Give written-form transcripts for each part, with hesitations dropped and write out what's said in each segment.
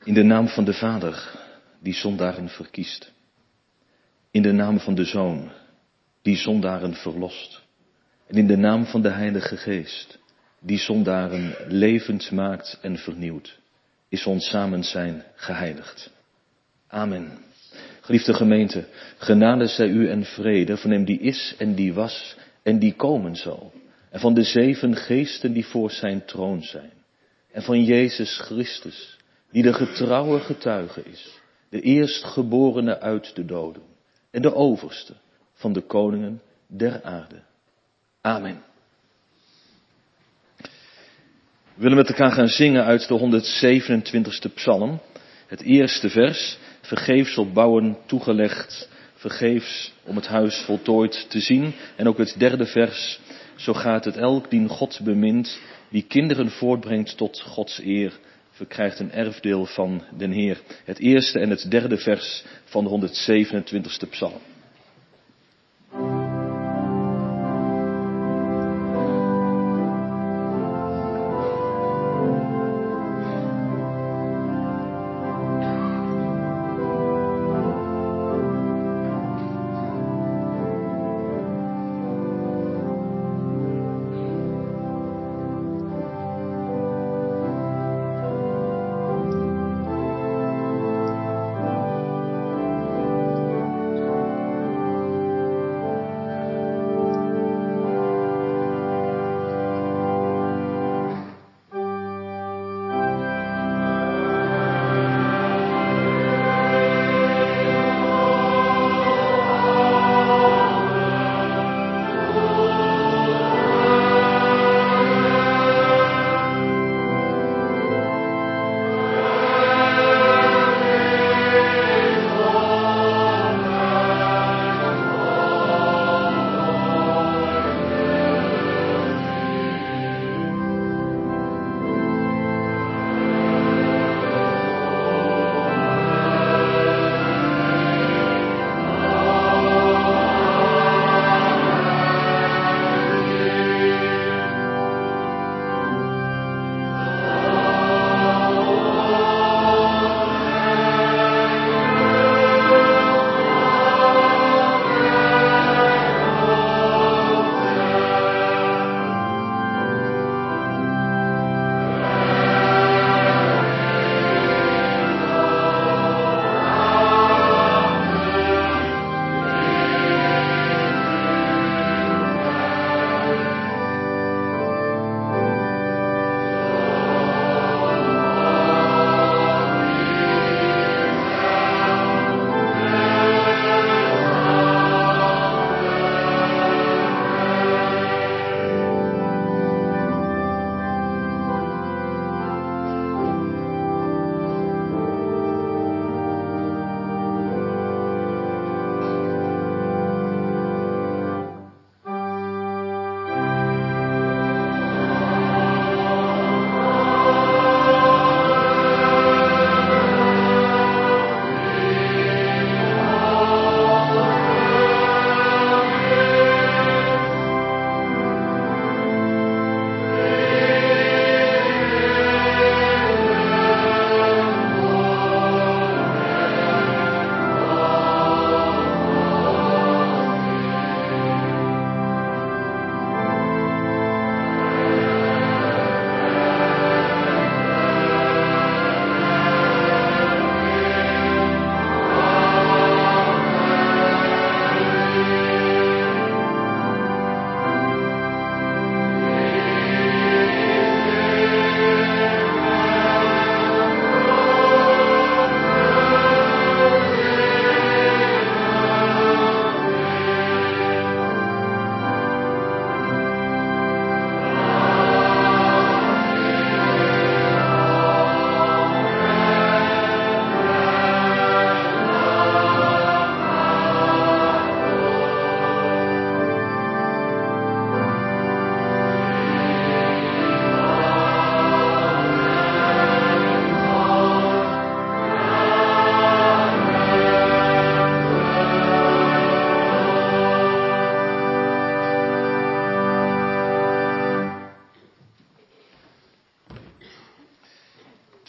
In de naam van de Vader, die zondaren verkiest. In de naam van de Zoon, die zondaren verlost. En in de naam van de Heilige Geest, die zondaren levend maakt en vernieuwt, is ons samen zijn geheiligd. Amen. Geliefde gemeente, genade zij u en vrede van hem die is en die was en die komen zal. En van de 7 geesten die voor zijn troon zijn. En van Jezus Christus, die de getrouwe getuige is, de eerstgeborene uit de doden en de overste van de koningen der aarde. Amen. We willen met elkaar gaan zingen uit de 127e psalm. Het eerste vers, vergeefs op bouwen toegelegd, vergeefs om het huis voltooid te zien. En ook het derde vers, zo gaat het elk die God bemint, wie kinderen voortbrengt tot Gods eer, verkrijgt een erfdeel van den Heer. Het eerste en het derde vers van de 127e psalm.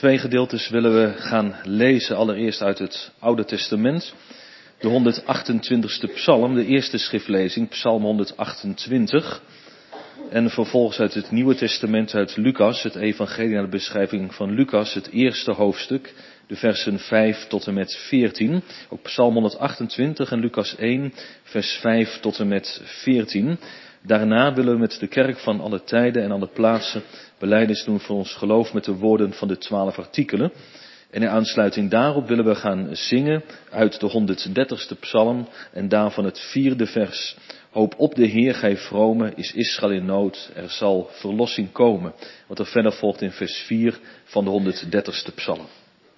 Twee gedeeltes willen we gaan lezen, allereerst uit het Oude Testament. De 128ste psalm, de eerste schriftlezing, psalm 128. En vervolgens uit het Nieuwe Testament, uit Lucas, het evangelie naar de beschrijving van Lucas, het eerste hoofdstuk, de versen 5 tot en met 14. Ook psalm 128 en Lucas 1, vers 5 tot en met 14. Daarna willen we met de kerk van alle tijden en alle plaatsen belijdenis doen voor ons geloof met de woorden van de 12 artikelen. En in aansluiting daarop willen we gaan zingen uit de 130ste psalm en daarvan het 4e vers. Hoop op de Heer, gij vromen, is Israël in nood, er zal verlossing komen. Wat er verder volgt in vers 4 van de 130ste psalm.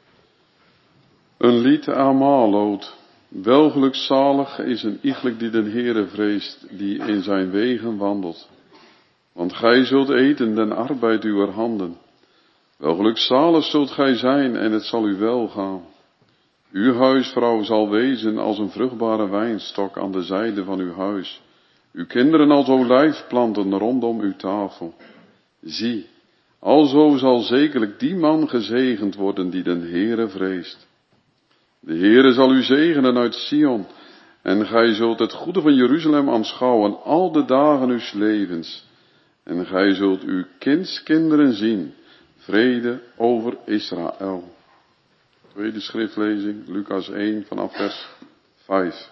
Een lied Amaloot. Welgelukzalig is een iegelijk die den Heere vreest, die in zijn wegen wandelt. Want gij zult eten den arbeid uwer handen. Welgelukzalig zult gij zijn en het zal u wel gaan. Uw huisvrouw zal wezen als een vruchtbare wijnstok aan de zijde van uw huis. Uw kinderen als olijfplanten rondom uw tafel. Zie, alzo zal zekerlijk die man gezegend worden die den Heere vreest. De Heere zal u zegenen uit Sion, en gij zult het goede van Jeruzalem aanschouwen al de dagen uws levens. En gij zult uw kindskinderen zien, vrede over Israël. Tweede schriftlezing, Lucas 1 vanaf vers 5.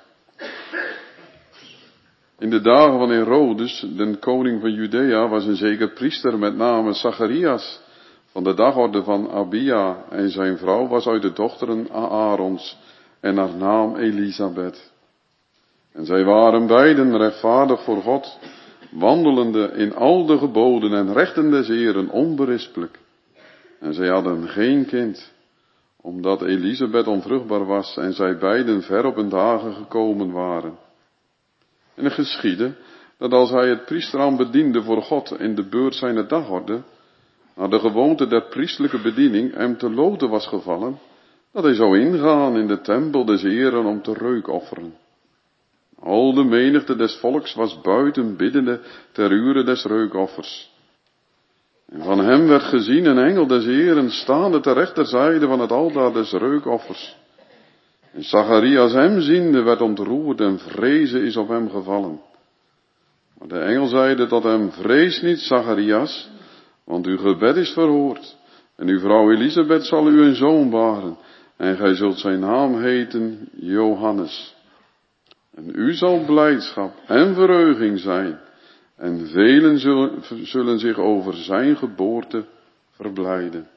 In de dagen van Herodes, den koning van Judea, was een zeker priester met name Zacharias, van de dagorde van Abia, en zijn vrouw was uit de dochteren Aarons, en haar naam Elisabeth. En zij waren beiden rechtvaardig voor God, wandelende in al de geboden en rechten des Heeren onberispelijk. En zij hadden geen kind, omdat Elisabeth onvruchtbaar was en zij beiden ver op hun dagen gekomen waren. En het geschiedde, dat als hij het priesterambt bediende voor God in de beurt zijner dagorde, naar de gewoonte der priestelijke bediening hem te loten was gevallen, dat hij zou ingaan in de tempel des Heeren om te reukofferen. Al de menigte des volks was buiten biddende ter ure des reukoffers. En van hem werd gezien een engel des Heeren staande ter rechterzijde van het altaar des reukoffers. En Zacharias hem ziende werd ontroerd en vrezen is op hem gevallen. Maar de engel zeide tot hem, vrees niet Zacharias, want uw gebed is verhoord. En uw vrouw Elisabeth zal u een zoon baren. En gij zult zijn naam heten Johannes. En u zal blijdschap en verheuging zijn. En velen zullen zich over zijn geboorte verblijden.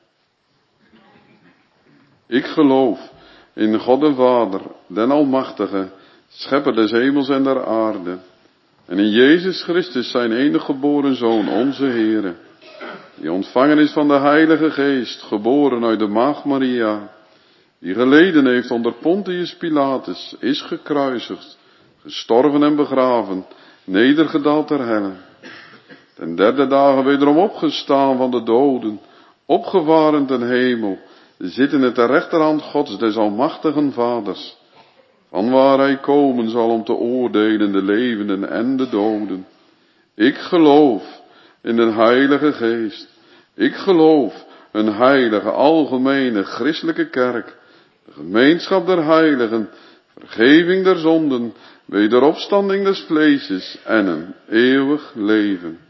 Ik geloof in God de Vader, den Almachtige, schepper des hemels en der aarde. En in Jezus Christus zijn enige geboren Zoon, onze Heere, die ontvangen is van de Heilige Geest, geboren uit de Maagd Maria, die geleden heeft onder Pontius Pilatus, is gekruisigd, gestorven en begraven, nedergedaald ter helle. Ten derde dagen wederom opgestaan van de doden, opgevaren ten hemel, zittende ter rechterhand Gods des Almachtigen Vaders, vanwaar hij komen zal om te oordelen de levenden en de doden. Ik geloof in de Heilige Geest. Ik geloof een heilige, algemene, christelijke kerk, de gemeenschap der heiligen, vergeving der zonden, wederopstanding des vleeses en een eeuwig leven.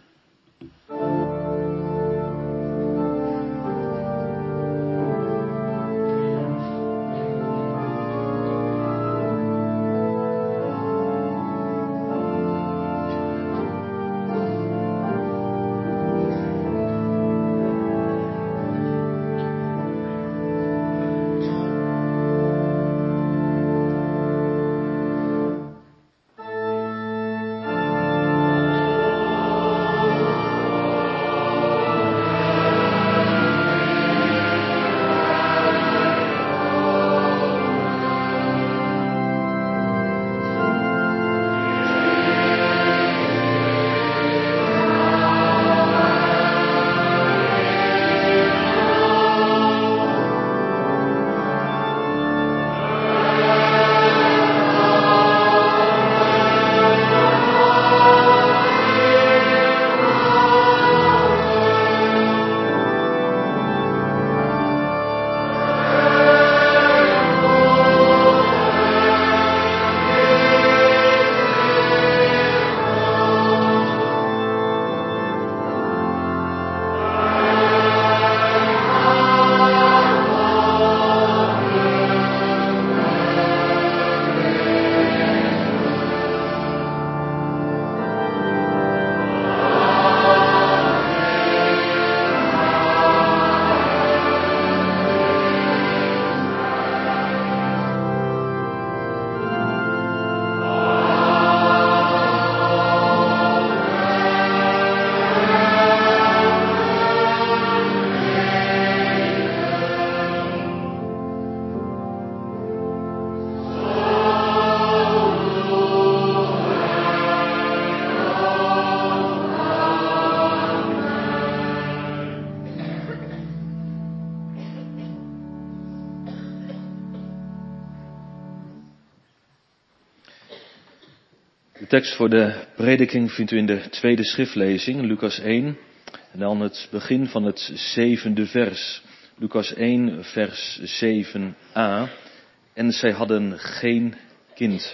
tekst voor de prediking vindt u in de tweede schriftlezing, Lucas 1, en dan het begin van het 7e vers. Lucas 1, vers 7a. En zij hadden geen kind.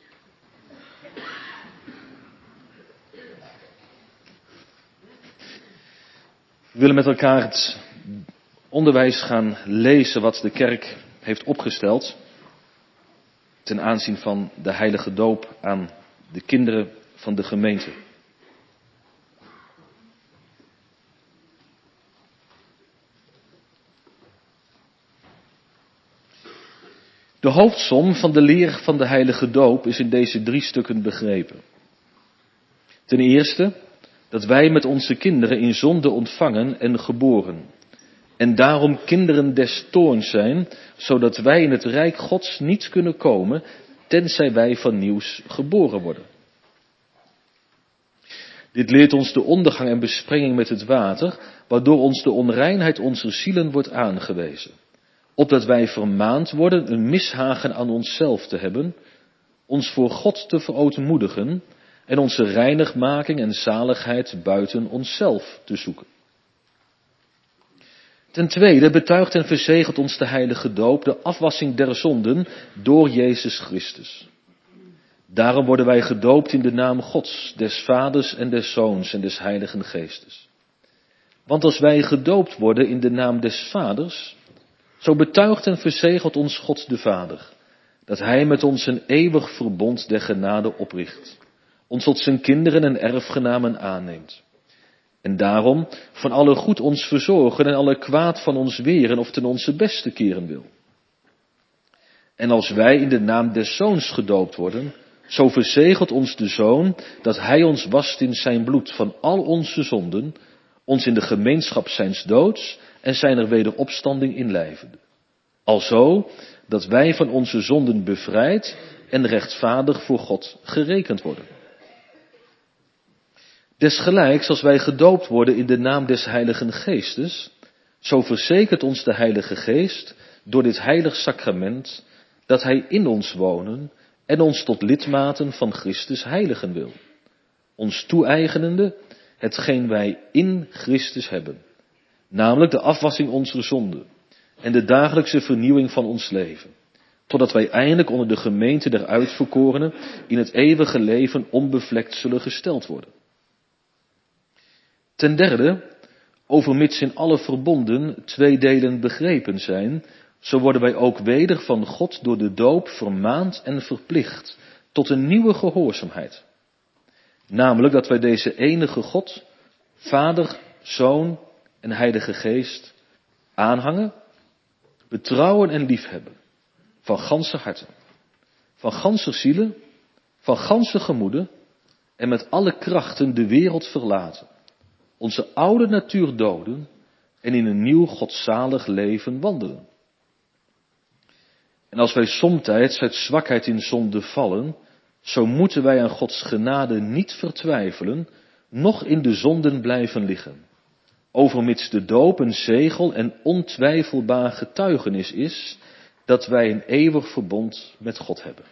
We willen met elkaar het onderwijs gaan lezen wat de kerk heeft opgesteld ten aanzien van de heilige doop aan de kinderen van de gemeente. De hoofdsom van de leer van de heilige doop is in deze 3 stukken begrepen. Ten eerste dat wij met onze kinderen in zonde ontvangen en geboren. En daarom kinderen des toorns zijn, zodat wij in het rijk Gods niet kunnen komen, tenzij wij van nieuws geboren worden. Dit leert ons de ondergang en besprenging met het water, waardoor ons de onreinheid onze zielen wordt aangewezen. Opdat wij vermaand worden een mishagen aan onszelf te hebben, ons voor God te verootmoedigen en onze reinigmaking en zaligheid buiten onszelf te zoeken. Ten tweede betuigt en verzegelt ons de heilige doop de afwassing der zonden door Jezus Christus. Daarom worden wij gedoopt in de naam Gods, des Vaders en des Zoons en des Heiligen Geestes. Want als wij gedoopt worden in de naam des Vaders, zo betuigt en verzegelt ons God de Vader, dat Hij met ons een eeuwig verbond der genade opricht, ons tot zijn kinderen en erfgenamen aanneemt. En daarom van alle goed ons verzorgen en alle kwaad van ons weren of ten onze beste keren wil. En als wij in de naam des Zoons gedoopt worden, zo verzegelt ons de Zoon dat Hij ons wast in zijn bloed van al onze zonden, ons in de gemeenschap zijns doods en zijner wederopstanding inlijvende. Alzo dat wij van onze zonden bevrijd en rechtvaardig voor God gerekend worden. Desgelijks als wij gedoopt worden in de naam des Heiligen Geestes, zo verzekert ons de Heilige Geest door dit heilig sacrament dat Hij in ons wonen en ons tot lidmaten van Christus heiligen wil, ons toe-eigenende hetgeen wij in Christus hebben, namelijk de afwassing onze zonden en de dagelijkse vernieuwing van ons leven, totdat wij eindelijk onder de gemeente der uitverkorenen in het eeuwige leven onbevlekt zullen gesteld worden. Ten derde, overmits in alle verbonden 2 delen begrepen zijn, zo worden wij ook weder van God door de doop vermaand en verplicht tot een nieuwe gehoorzaamheid. Namelijk dat wij deze enige God, Vader, Zoon en Heilige Geest aanhangen, betrouwen en liefhebben, van ganse harten, van ganse zielen, van ganse gemoeden en met alle krachten de wereld verlaten, onze oude natuur doden en in een nieuw godzalig leven wandelen. En als wij somtijds uit zwakheid in zonde vallen, zo moeten wij aan Gods genade niet vertwijfelen, noch in de zonden blijven liggen, overmits de doop een zegel en ontwijfelbaar getuigenis is dat wij een eeuwig verbond met God hebben.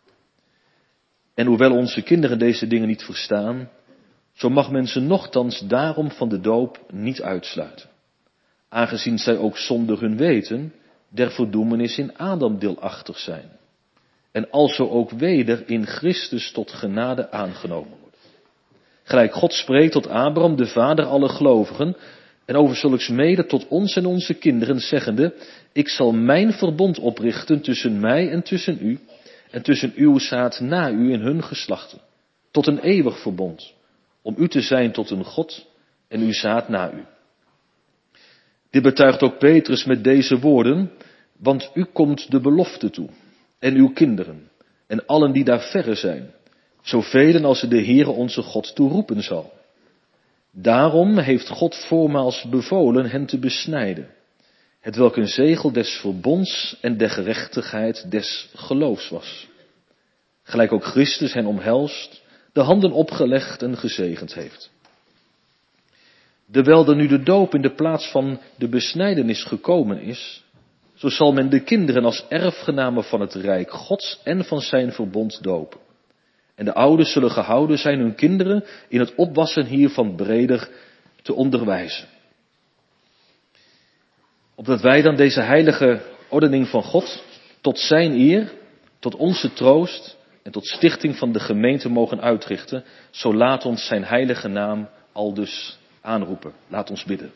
En hoewel onze kinderen deze dingen niet verstaan, zo mag men ze nochtans daarom van de doop niet uitsluiten, aangezien zij ook zonder hun weten der verdoemenis in Adam deelachtig zijn, en alzo ook weder in Christus tot genade aangenomen worden. Gelijk God spreekt tot Abraham, de vader aller gelovigen, en over zulks mede tot ons en onze kinderen, zeggende, ik zal mijn verbond oprichten tussen mij en tussen u, en tussen uw zaad na u en hun geslachten, tot een eeuwig verbond, om u te zijn tot een God en uw zaad na u. Dit betuigt ook Petrus met deze woorden, want u komt de belofte toe, en uw kinderen, en allen die daar verre zijn, zoveel als de Heere onze God toeroepen zal. Daarom heeft God voormaals bevolen hen te besnijden, hetwelk een zegel des verbonds en der gerechtigheid des geloofs was. Gelijk ook Christus hen omhelst, de handen opgelegd en gezegend heeft. Dewijl er nu de doop in de plaats van de besnijdenis gekomen is, zo zal men de kinderen als erfgenamen van het rijk Gods en van zijn verbond dopen. En de ouders zullen gehouden zijn hun kinderen in het opwassen hiervan breder te onderwijzen. Opdat wij dan deze heilige ordening van God tot zijn eer, tot onze troost en tot stichting van de gemeente mogen uitrichten, zo laat ons zijn heilige naam aldus aanroepen. Laat ons bidden.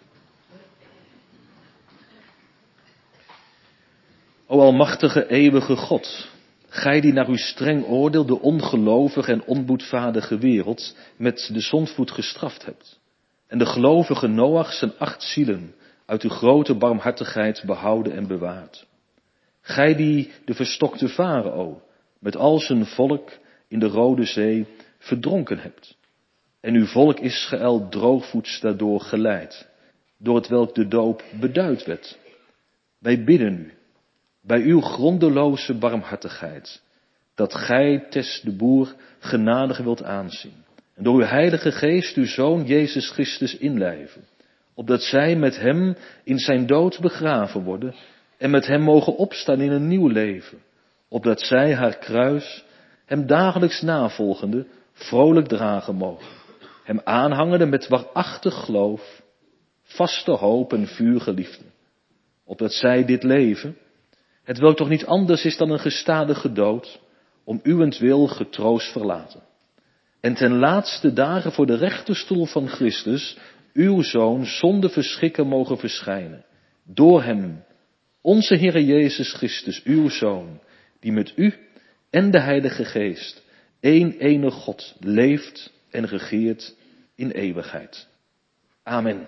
O almachtige eeuwige God, gij die naar uw streng oordeel de ongelovige en onboedvaardige wereld met de zondvloed gestraft hebt, en de gelovige Noach zijn 8 zielen uit uw grote barmhartigheid behouden en bewaard. Gij die de verstokte Farao met al zijn volk in de Rode Zee verdronken hebt, en uw volk Israël droogvoets daardoor geleid, door het welk de doop beduid werd. Wij bidden u, bij uw grondeloze barmhartigheid, dat gij Tess de Boer genadig wilt aanzien, en door uw heilige geest uw Zoon Jezus Christus inlijven, opdat zij met hem in zijn dood begraven worden en met hem mogen opstaan in een nieuw leven, opdat zij haar kruis, hem dagelijks navolgende, vrolijk dragen mogen, hem aanhangende met waarachtig geloof, vaste hoop en vurige liefde, opdat zij dit leven, het welk toch niet anders is dan een gestadige dood, om uwentwil getroost verlaten. En ten laatste dagen voor de rechterstoel van Christus, uw Zoon, zonder verschikken mogen verschijnen. Door hem, onze Heere Jezus Christus, uw Zoon, die met u en de Heilige Geest, één enige God, leeft en regeert in eeuwigheid. Amen.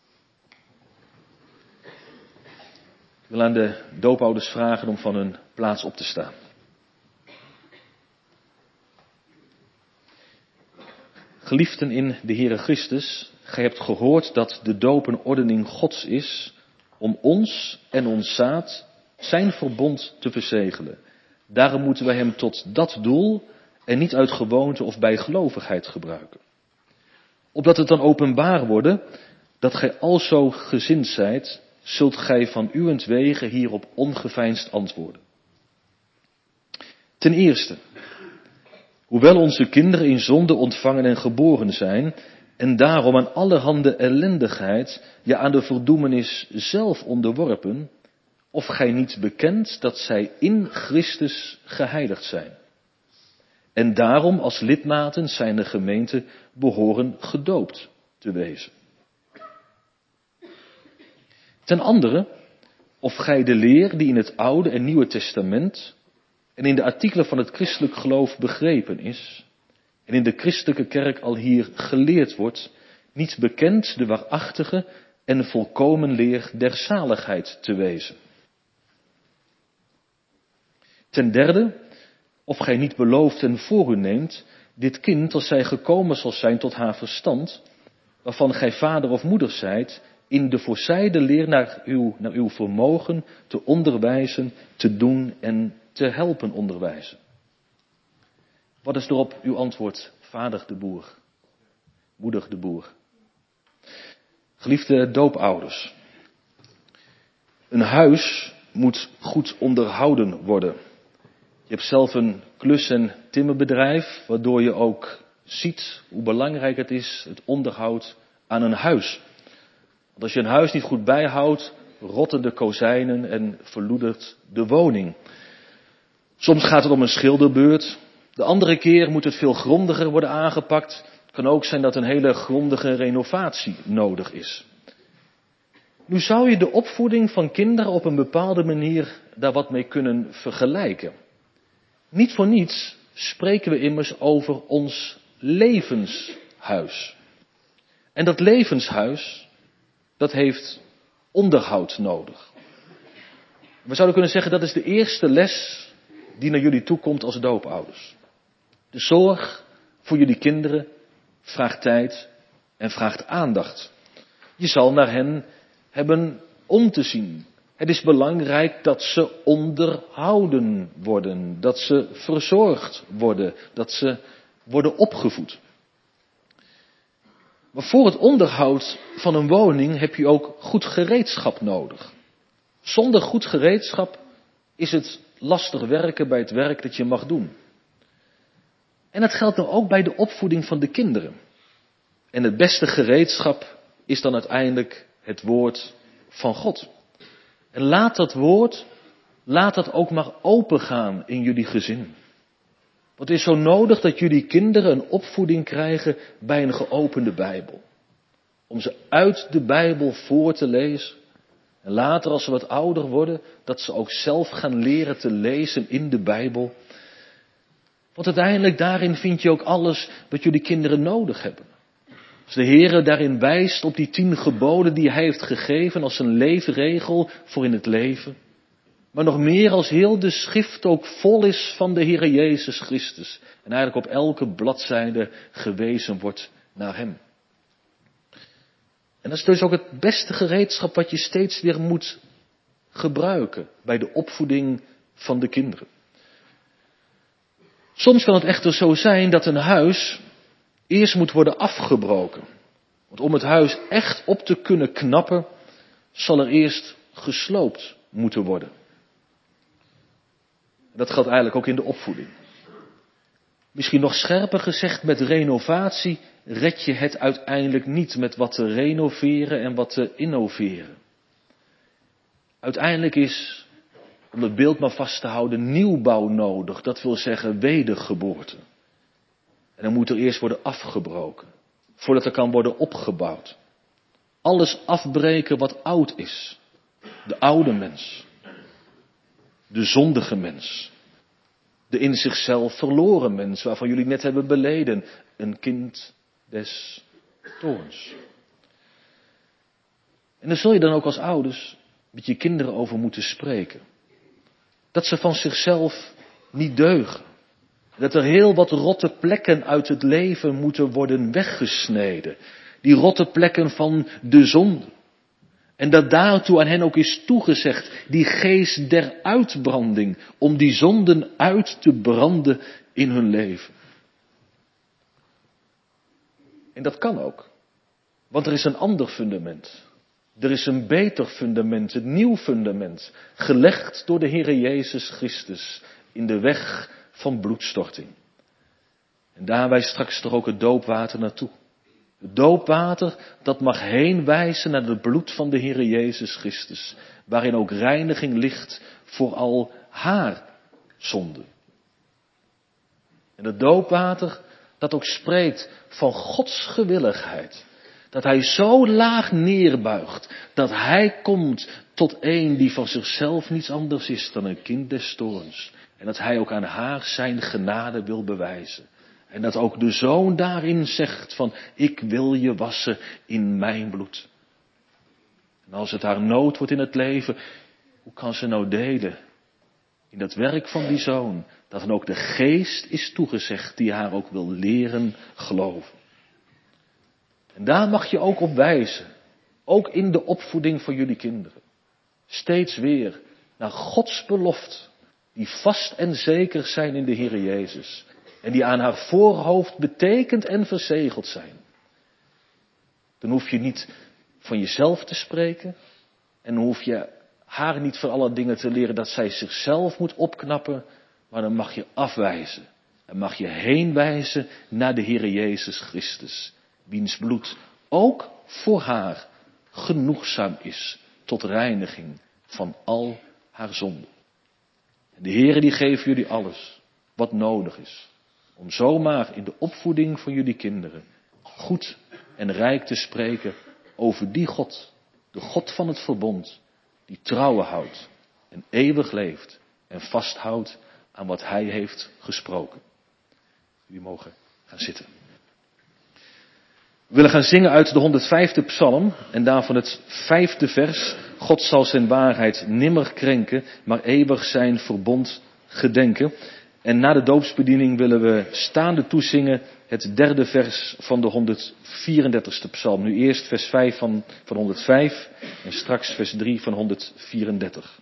Ik wil aan de doopouders vragen om van hun plaats op te staan. Geliefden in de Heere Christus, gij hebt gehoord dat de doop een ordening Gods is om ons en ons zaad zijn verbond te verzegelen. Daarom moeten wij hem tot dat doel en niet uit gewoonte of bijgelovigheid gebruiken. Opdat het dan openbaar worden dat gij alzo gezind zijt, zult gij van uwentwege hierop ongeveinsd antwoorden. Ten eerste, hoewel onze kinderen in zonde ontvangen en geboren zijn, en daarom aan allerhande ellendigheid, ja aan de verdoemenis zelf onderworpen, of gij niet bekent dat zij in Christus geheiligd zijn. En daarom als lidmaten zijner gemeente behoren gedoopt te wezen. Ten andere, of gij de leer die in het Oude en Nieuwe Testament en in de artikelen van het christelijk geloof begrepen is, en in de christelijke kerk al hier geleerd wordt, niet bekend de waarachtige en volkomen leer der zaligheid te wezen. Ten derde, of gij niet belooft en voor u neemt, dit kind als zij gekomen zal zijn tot haar verstand, waarvan gij vader of moeder zijt, in de voorzijde leer naar uw vermogen te onderwijzen, te doen en te helpen onderwijzen. Wat is erop uw antwoord, vader de Boer, moeder de Boer? Geliefde doopouders, een huis moet goed onderhouden worden. Je hebt zelf een klus- en timmerbedrijf, waardoor je ook ziet hoe belangrijk het is, het onderhoud aan een huis. Want als je een huis niet goed bijhoudt, rotten de kozijnen en verloedert de woning. Soms gaat het om een schilderbeurt. De andere keer moet het veel grondiger worden aangepakt. Het kan ook zijn dat een hele grondige renovatie nodig is. Nu zou je de opvoeding van kinderen op een bepaalde manier daar wat mee kunnen vergelijken. Niet voor niets spreken we immers over ons levenshuis. En dat levenshuis, dat heeft onderhoud nodig. We zouden kunnen zeggen, dat is de eerste les die naar jullie toe komt als doopouders. De zorg voor jullie kinderen vraagt tijd en vraagt aandacht. Je zal naar hen hebben om te zien. Het is belangrijk dat ze onderhouden worden, dat ze verzorgd worden, dat ze worden opgevoed. Maar voor het onderhoud van een woning heb je ook goed gereedschap nodig. Zonder goed gereedschap is het lastig werken bij het werk dat je mag doen. En dat geldt nou ook bij de opvoeding van de kinderen. En het beste gereedschap is dan uiteindelijk het woord van God. En laat dat woord, laat dat ook maar opengaan in jullie gezin. Want het is zo nodig dat jullie kinderen een opvoeding krijgen bij een geopende Bijbel. Om ze uit de Bijbel voor te lezen. En later als ze wat ouder worden, dat ze ook zelf gaan leren te lezen in de Bijbel. Want uiteindelijk daarin vind je ook alles wat jullie kinderen nodig hebben. Als de Heer daarin wijst op die 10 geboden die Hij heeft gegeven als een leefregel voor in het leven. Maar nog meer als heel de schrift ook vol is van de Heer Jezus Christus. En eigenlijk op elke bladzijde gewezen wordt naar Hem. En dat is dus ook het beste gereedschap wat je steeds weer moet gebruiken bij de opvoeding van de kinderen. Soms kan het echter zo zijn dat een huis eerst moet worden afgebroken. Want om het huis echt op te kunnen knappen, zal er eerst gesloopt moeten worden. Dat geldt eigenlijk ook in de opvoeding. Misschien nog scherper gezegd, met renovatie red je het uiteindelijk niet met wat te renoveren en wat te innoveren. Uiteindelijk is, om het beeld maar vast te houden, nieuwbouw nodig. Dat wil zeggen wedergeboorte. En dan moet er eerst worden afgebroken, voordat er kan worden opgebouwd. Alles afbreken wat oud is. De oude mens. De zondige mens. De in zichzelf verloren mens, waarvan jullie net hebben beleden. Een kind des toorns. En daar zul je dan ook als ouders met je kinderen over moeten spreken. Dat ze van zichzelf niet deugen. Dat er heel wat rotte plekken uit het leven moeten worden weggesneden. Die rotte plekken van de zonde. En dat daartoe aan hen ook is toegezegd, die geest der uitbranding, om die zonden uit te branden in hun leven. En dat kan ook, want er is een ander fundament. Er is een beter fundament, een nieuw fundament, gelegd door de Heere Jezus Christus in de weg van bloedstorting. En daar wijst straks toch ook het doopwater naartoe. Het doopwater, dat mag heen wijzen naar het bloed van de Heere Jezus Christus. Waarin ook reiniging ligt voor al haar zonden. En het doopwater, dat ook spreekt van Gods gewilligheid. Dat Hij zo laag neerbuigt, dat Hij komt tot een die van zichzelf niets anders is dan een kind des toorns. En dat Hij ook aan haar zijn genade wil bewijzen. En dat ook de Zoon daarin zegt van, ik wil je wassen in mijn bloed. En als het haar nood wordt in het leven, hoe kan ze nou delen in dat werk van die Zoon? Dat dan ook de Geest is toegezegd die haar ook wil leren geloven. En daar mag je ook op wijzen. Ook in de opvoeding van jullie kinderen. Steeds weer naar Gods belofte. Die vast en zeker zijn in de Heere Jezus. En die aan haar voorhoofd betekend en verzegeld zijn. Dan hoef je niet van jezelf te spreken. En dan hoef je haar niet van alle dingen te leren dat zij zichzelf moet opknappen. Maar dan mag je afwijzen. En mag je heenwijzen naar de Heere Jezus Christus. Wiens bloed ook voor haar genoegzaam is tot reiniging van al haar zonden. En de Heere die geeft jullie alles wat nodig is. Om zomaar in de opvoeding van jullie kinderen goed en rijk te spreken over die God. De God van het verbond. Die trouwen houdt en eeuwig leeft en vasthoudt aan wat Hij heeft gesproken. Jullie mogen gaan zitten. We willen gaan zingen uit de 105e psalm en daarvan het 5e vers. God zal zijn waarheid nimmer krenken, maar eeuwig zijn verbond gedenken. En na de doopsbediening willen we staande toezingen het 3e vers van de 134e psalm. Nu eerst vers 5 van 105 en straks vers 3 van 134.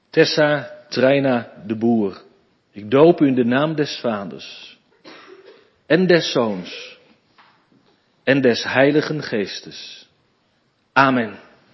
Tessa Treina de Boer, ik doop u in de naam des Vaders en des Zoons en des Heiligen Geestes. Amen.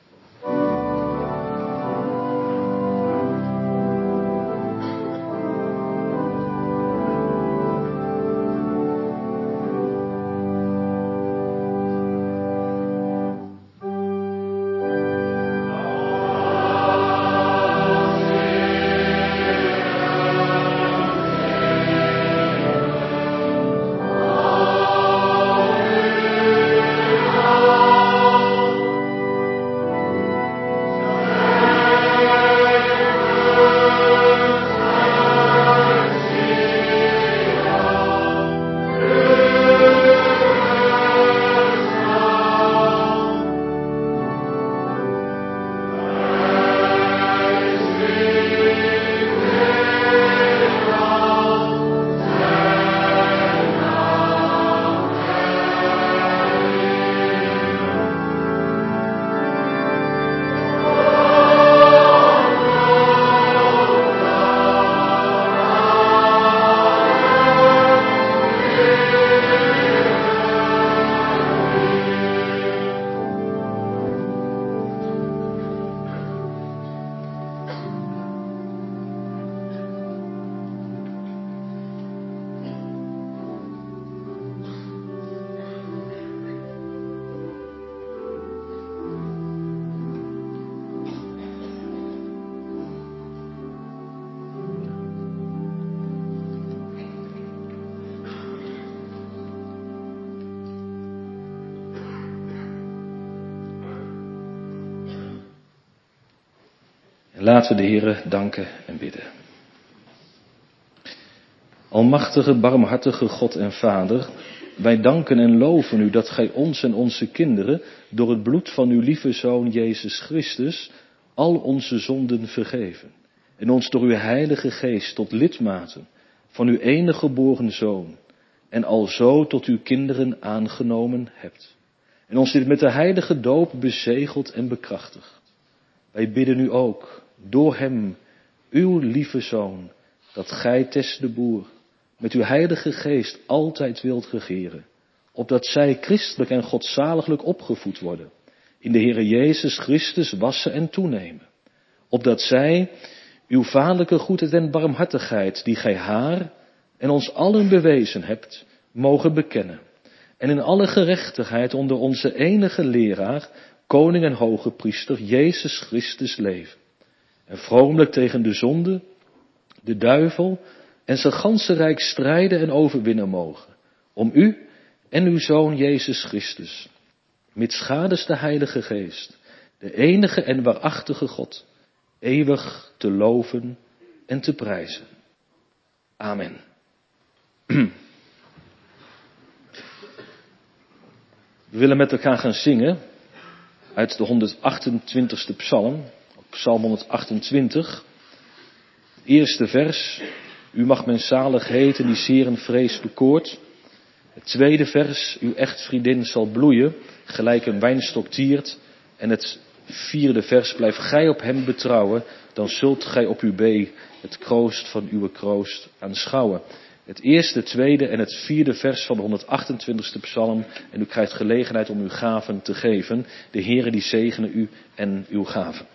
Laten we de Heere danken en bidden. Almachtige, barmhartige God en Vader, wij danken en loven u dat gij ons en onze kinderen door het bloed van uw lieve Zoon Jezus Christus al onze zonden vergeven. En ons door uw Heilige Geest tot lidmaten van uw enige geboren Zoon en alzo tot uw kinderen aangenomen hebt. En ons dit met de heilige doop bezegeld en bekrachtigd. Wij bidden u ook, door hem, uw lieve Zoon, dat gij, Tess de Boer, met uw Heilige Geest altijd wilt regeren, opdat zij christelijk en godzaliglijk opgevoed worden, in de Heere Jezus Christus wassen en toenemen, opdat zij uw vaderlijke goedheid en barmhartigheid, die gij haar en ons allen bewezen hebt, mogen bekennen, en in alle gerechtigheid onder onze enige leraar, koning en hoge priester, Jezus Christus leven. En vromelijk tegen de zonde, de duivel en zijn ganse rijk strijden en overwinnen mogen. Om u en uw Zoon Jezus Christus, mitsgadens de Heilige Geest, de enige en waarachtige God, eeuwig te loven en te prijzen. Amen. We willen met elkaar gaan zingen uit de 128ste psalm, psalm 128. Eerste vers, u mag men zalig heten die zeer een vrees bekoort. Het tweede vers, uw echtvriendin zal bloeien, gelijk een wijnstok tiert. En het vierde vers, blijf gij op hem betrouwen, dan zult gij op uw bee het kroost van uw kroost aanschouwen. Het eerste, tweede en het vierde vers van de 128ste psalm. En u krijgt gelegenheid om uw gaven te geven. De Heere die zegene u en uw gaven.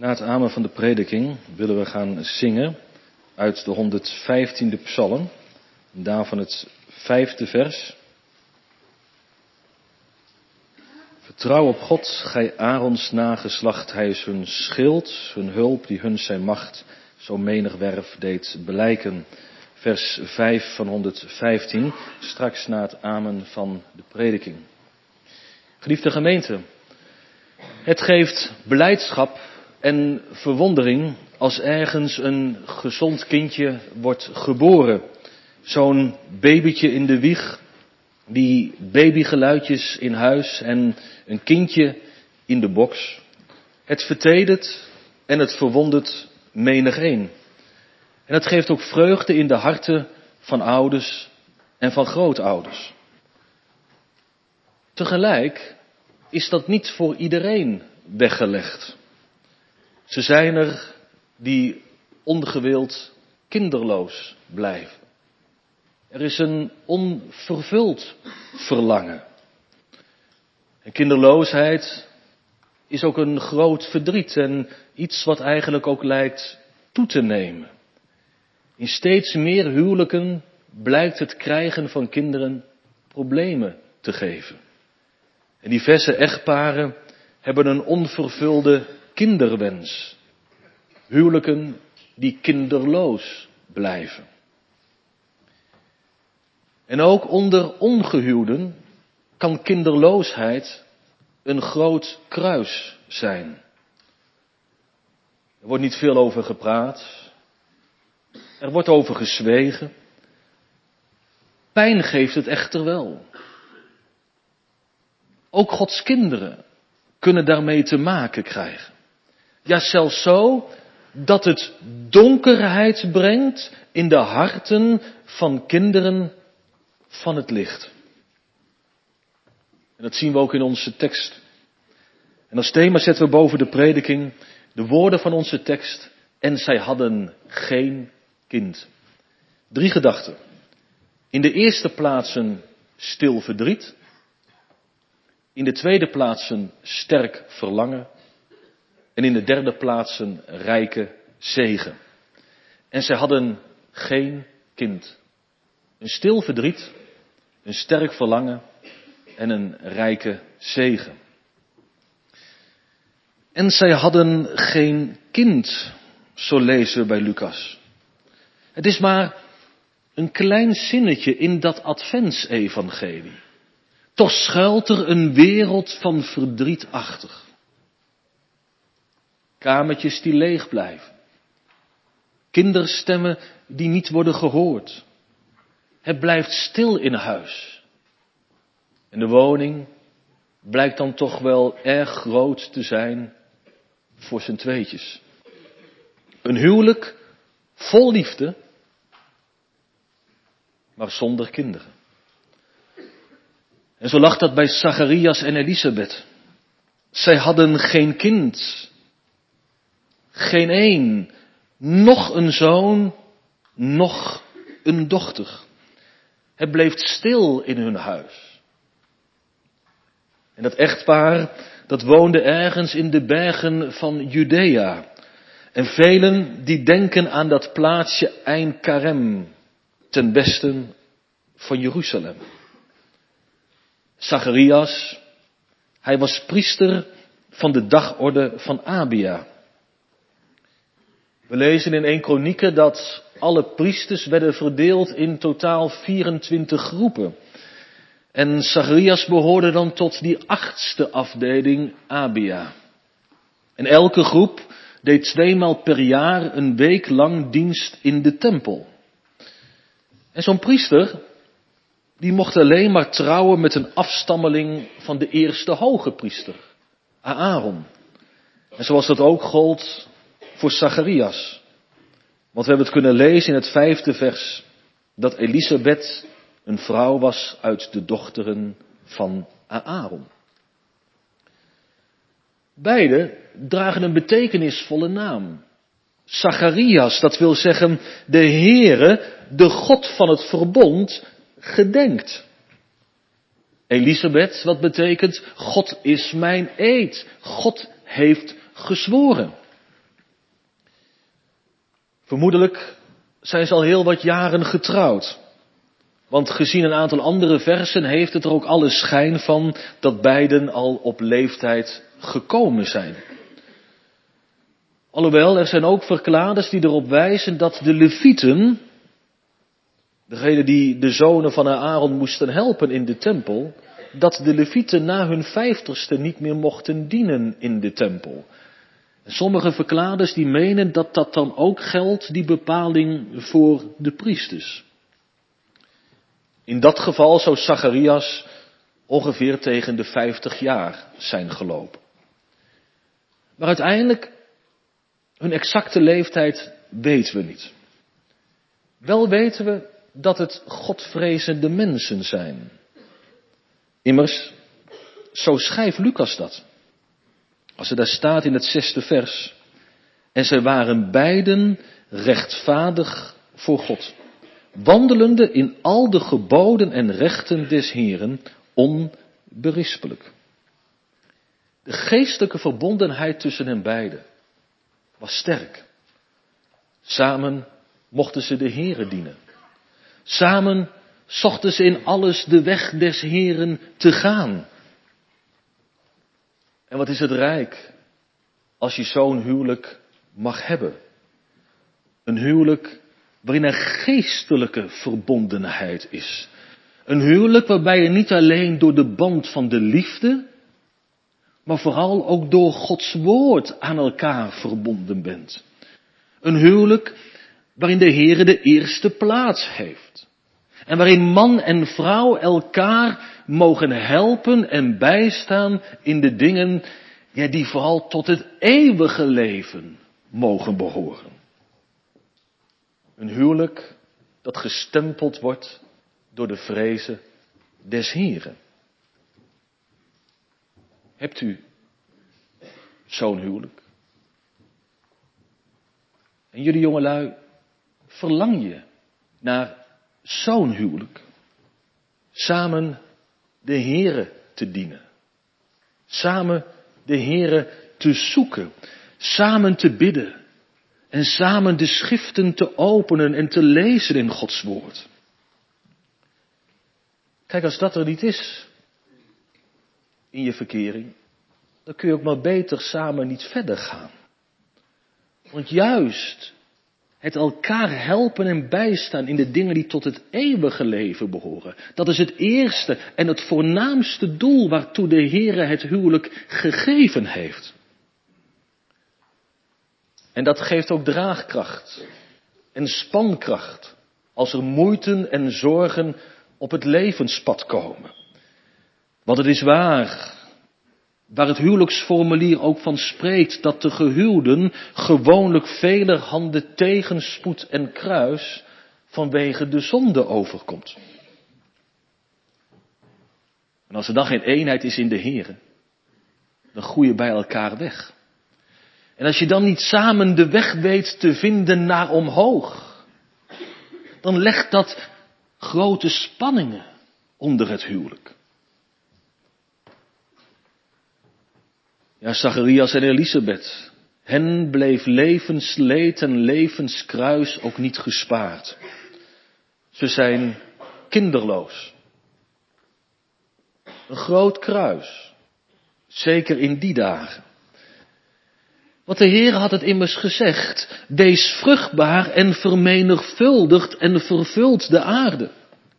Na het amen van de prediking willen we gaan zingen uit de 115e psalm, daarvan het 5e vers. Vertrouw op God, gij Aarons nageslacht, hij is hun schild, hun hulp, die hun zijn macht zo menig werf deed blijken. Vers 5 van 115, straks na het amen van de prediking. Geliefde gemeente, het geeft blijdschap en verwondering als ergens een gezond kindje wordt geboren. Zo'n babytje in de wieg, die babygeluidjes in huis en een kindje in de box. Het vertedert en het verwondert menigeen. En het geeft ook vreugde in de harten van ouders en van grootouders. Tegelijk is dat niet voor iedereen weggelegd. Ze zijn er die ongewild kinderloos blijven. Er is een onvervuld verlangen. En kinderloosheid is ook een groot verdriet en iets wat eigenlijk ook lijkt toe te nemen. In steeds meer huwelijken blijkt het krijgen van kinderen problemen te geven. En diverse echtparen hebben een onvervulde kinderwens. Huwelijken die kinderloos blijven. En ook onder ongehuwden kan kinderloosheid een groot kruis zijn. Er wordt niet veel over gepraat. Er wordt over gezwegen. Pijn geeft het echter wel. Ook Gods kinderen kunnen daarmee te maken krijgen. Ja, zelfs zo dat het donkerheid brengt in de harten van kinderen van het licht. En dat zien we ook in onze tekst. En als thema zetten we boven de prediking de woorden van onze tekst. En zij hadden geen kind. 3 gedachten. In de eerste plaats een stil verdriet. In de tweede plaats een sterk verlangen. En in de derde plaats een rijke zegen. En zij hadden geen kind. Een stil verdriet, een sterk verlangen en een rijke zegen. En zij hadden geen kind, zo lezen we bij Lucas. Het is maar een klein zinnetje in dat adventsevangelie. Toch schuilt er een wereld van verdriet achter. Kamertjes die leeg blijven. Kinderstemmen die niet worden gehoord. Het blijft stil in huis. En de woning blijkt dan toch wel erg groot te zijn voor z'n tweetjes. Een huwelijk vol liefde, maar zonder kinderen. En zo lag dat bij Zacharias en Elisabeth. Zij hadden geen kind. Geen één. Nog een zoon, nog een dochter. Het bleef stil in hun huis. En dat echtpaar, dat woonde ergens in de bergen van Judea. En velen die denken aan dat plaatsje Ein Karem, ten westen van Jeruzalem. Zacharias, hij was priester van de dagorde van Abia. We lezen in 1 Kronieken dat alle priesters werden verdeeld in totaal 24 groepen. En Zacharias behoorde dan tot die 8e afdeling Abia. En elke groep deed 2 maal per jaar een week lang dienst in de tempel. En zo'n priester, die mocht alleen maar trouwen met een afstammeling van de eerste hoge priester, Aaron. En zoals dat ook gold voor Zacharias. Want we hebben het kunnen lezen in het 5e vers, dat Elisabeth een vrouw was uit de dochteren van Aaron. Beide dragen een betekenisvolle naam. Zacharias, dat wil zeggen de Heere, de God van het verbond, gedenkt. Elisabeth, wat betekent God is mijn eed. God heeft gezworen. Vermoedelijk zijn ze al heel wat jaren getrouwd. Want gezien een aantal andere versen heeft het er ook alle schijn van dat beiden al op leeftijd gekomen zijn. Alhoewel, er zijn ook verklaarders die erop wijzen dat de Levieten, degenen die de zonen van Aaron moesten helpen in de tempel, dat de Levieten na hun 50ste niet meer mochten dienen in de tempel. En sommige verklaarders die menen dat dat dan ook geldt, die bepaling voor de priesters. In dat geval zou Zacharias ongeveer tegen de 50 jaar zijn gelopen. Maar uiteindelijk, hun exacte leeftijd weten we niet. Wel weten we dat het godvrezende mensen zijn. Immers, zo schrijft Lucas dat. Als er daar staat in het 6e vers. En zij waren beiden rechtvaardig voor God. Wandelende in al de geboden en rechten des Heren onberispelijk. De geestelijke verbondenheid tussen hen beiden was sterk. Samen mochten ze de Heren dienen. Samen zochten ze in alles de weg des Heren te gaan. En wat is het rijk als je zo'n huwelijk mag hebben. Een huwelijk waarin er geestelijke verbondenheid is. Een huwelijk waarbij je niet alleen door de band van de liefde, maar vooral ook door Gods woord aan elkaar verbonden bent. Een huwelijk waarin de Heere de eerste plaats heeft. En waarin man en vrouw elkaar mogen helpen en bijstaan in de dingen die vooral tot het eeuwige leven mogen behoren. Een huwelijk dat gestempeld wordt door de vrezen des Heren. Hebt u zo'n huwelijk? En jullie jongelui, verlang je naar zo'n huwelijk? Samen de Heere te dienen. Samen de Heere te zoeken. Samen te bidden. En samen de schriften te openen en te lezen in Gods woord. Kijk, als dat er niet is in je verkering, dan kun je ook maar beter samen niet verder gaan. Want juist het elkaar helpen en bijstaan in de dingen die tot het eeuwige leven behoren, dat is het eerste en het voornaamste doel waartoe de Heere het huwelijk gegeven heeft. En dat geeft ook draagkracht en spankracht als er moeiten en zorgen op het levenspad komen. Want het is waar het huwelijksformulier ook van spreekt, dat de gehuwden gewoonlijk velerhande tegenspoed en kruis vanwege de zonde overkomt. En als er dan geen eenheid is in de Heere, dan groei je bij elkaar weg. En als je dan niet samen de weg weet te vinden naar omhoog, dan legt dat grote spanningen onder het huwelijk. Ja, Zacharias en Elisabeth, hen bleef levensleed en levenskruis ook niet gespaard. Ze zijn kinderloos. Een groot kruis, zeker in die dagen. Want de Heer had het immers gezegd, wees vruchtbaar en vermenigvuldigt en vervult de aarde.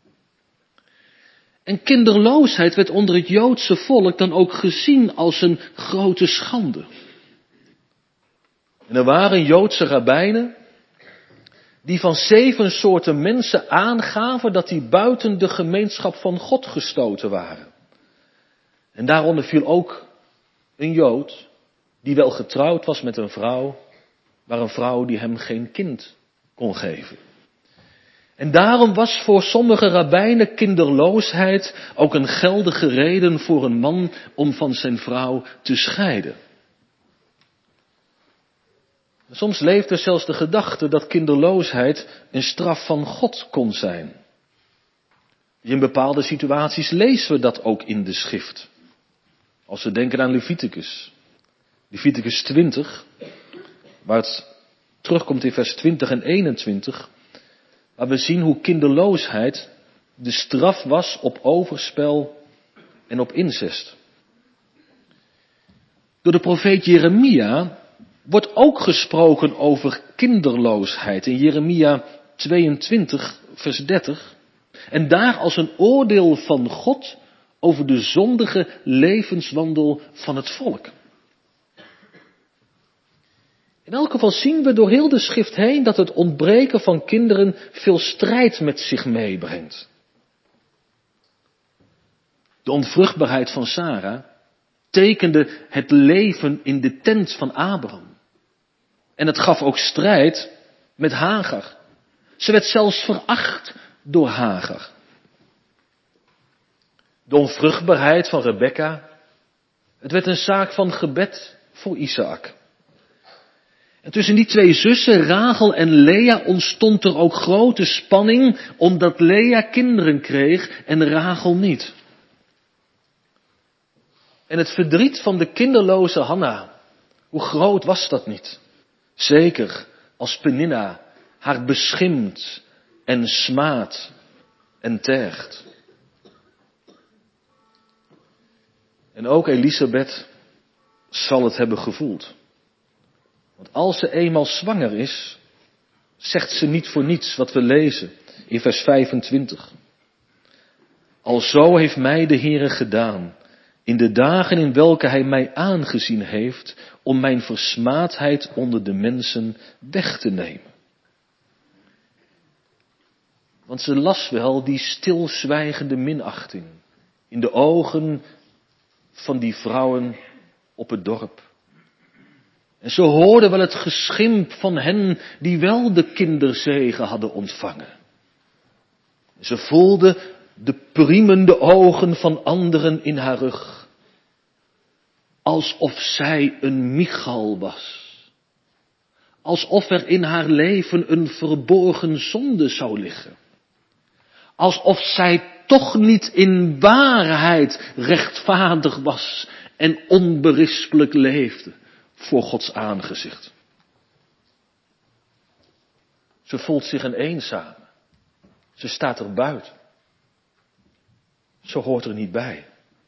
En kinderloosheid werd onder het Joodse volk dan ook gezien als een grote schande. En er waren Joodse rabbijnen die van 7 soorten mensen aangaven dat die buiten de gemeenschap van God gestoten waren. En daaronder viel ook een Jood die wel getrouwd was met een vrouw, maar een vrouw die hem geen kind kon geven. En daarom was voor sommige rabbijnen kinderloosheid ook een geldige reden voor een man om van zijn vrouw te scheiden. Soms leeft er zelfs de gedachte dat kinderloosheid een straf van God kon zijn. In bepaalde situaties lezen we dat ook in de schrift. Als we denken aan Leviticus 20, waar het terugkomt in vers 20 en 21, waar we zien hoe kinderloosheid de straf was op overspel en op incest. Door de profeet Jeremia wordt ook gesproken over kinderloosheid in Jeremia 22, vers 30. En daar als een oordeel van God over de zondige levenswandel van het volk. In elk geval zien we door heel de schrift heen dat het ontbreken van kinderen veel strijd met zich meebrengt. De onvruchtbaarheid van Sara tekende het leven in de tent van Abraham. En het gaf ook strijd met Hagar. Ze werd zelfs veracht door Hagar. De onvruchtbaarheid van Rebekka, het werd een zaak van gebed voor Isaac. En tussen die twee zussen, Rachel en Lea, ontstond er ook grote spanning, omdat Lea kinderen kreeg en Rachel niet. En het verdriet van de kinderloze Hanna, hoe groot was dat niet? Zeker als Peninna haar beschimpt en smaadt en tergt. En ook Elisabeth zal het hebben gevoeld. Want als ze eenmaal zwanger is, zegt ze niet voor niets wat we lezen in vers 25. Alzo heeft mij de Heere gedaan, in de dagen in welke hij mij aangezien heeft, om mijn versmaadheid onder de mensen weg te nemen. Want ze las wel die stilzwijgende minachting in de ogen van die vrouwen op het dorp. En ze hoorden wel het geschimp van hen die wel de kinderzegen hadden ontvangen. Ze voelden de priemende ogen van anderen in haar rug. Alsof zij een Michal was. Alsof er in haar leven een verborgen zonde zou liggen. Alsof zij toch niet in waarheid rechtvaardig was en onberispelijk leefde voor Gods aangezicht. Ze voelt zich een eenzame. Ze staat er buiten. Ze hoort er niet bij.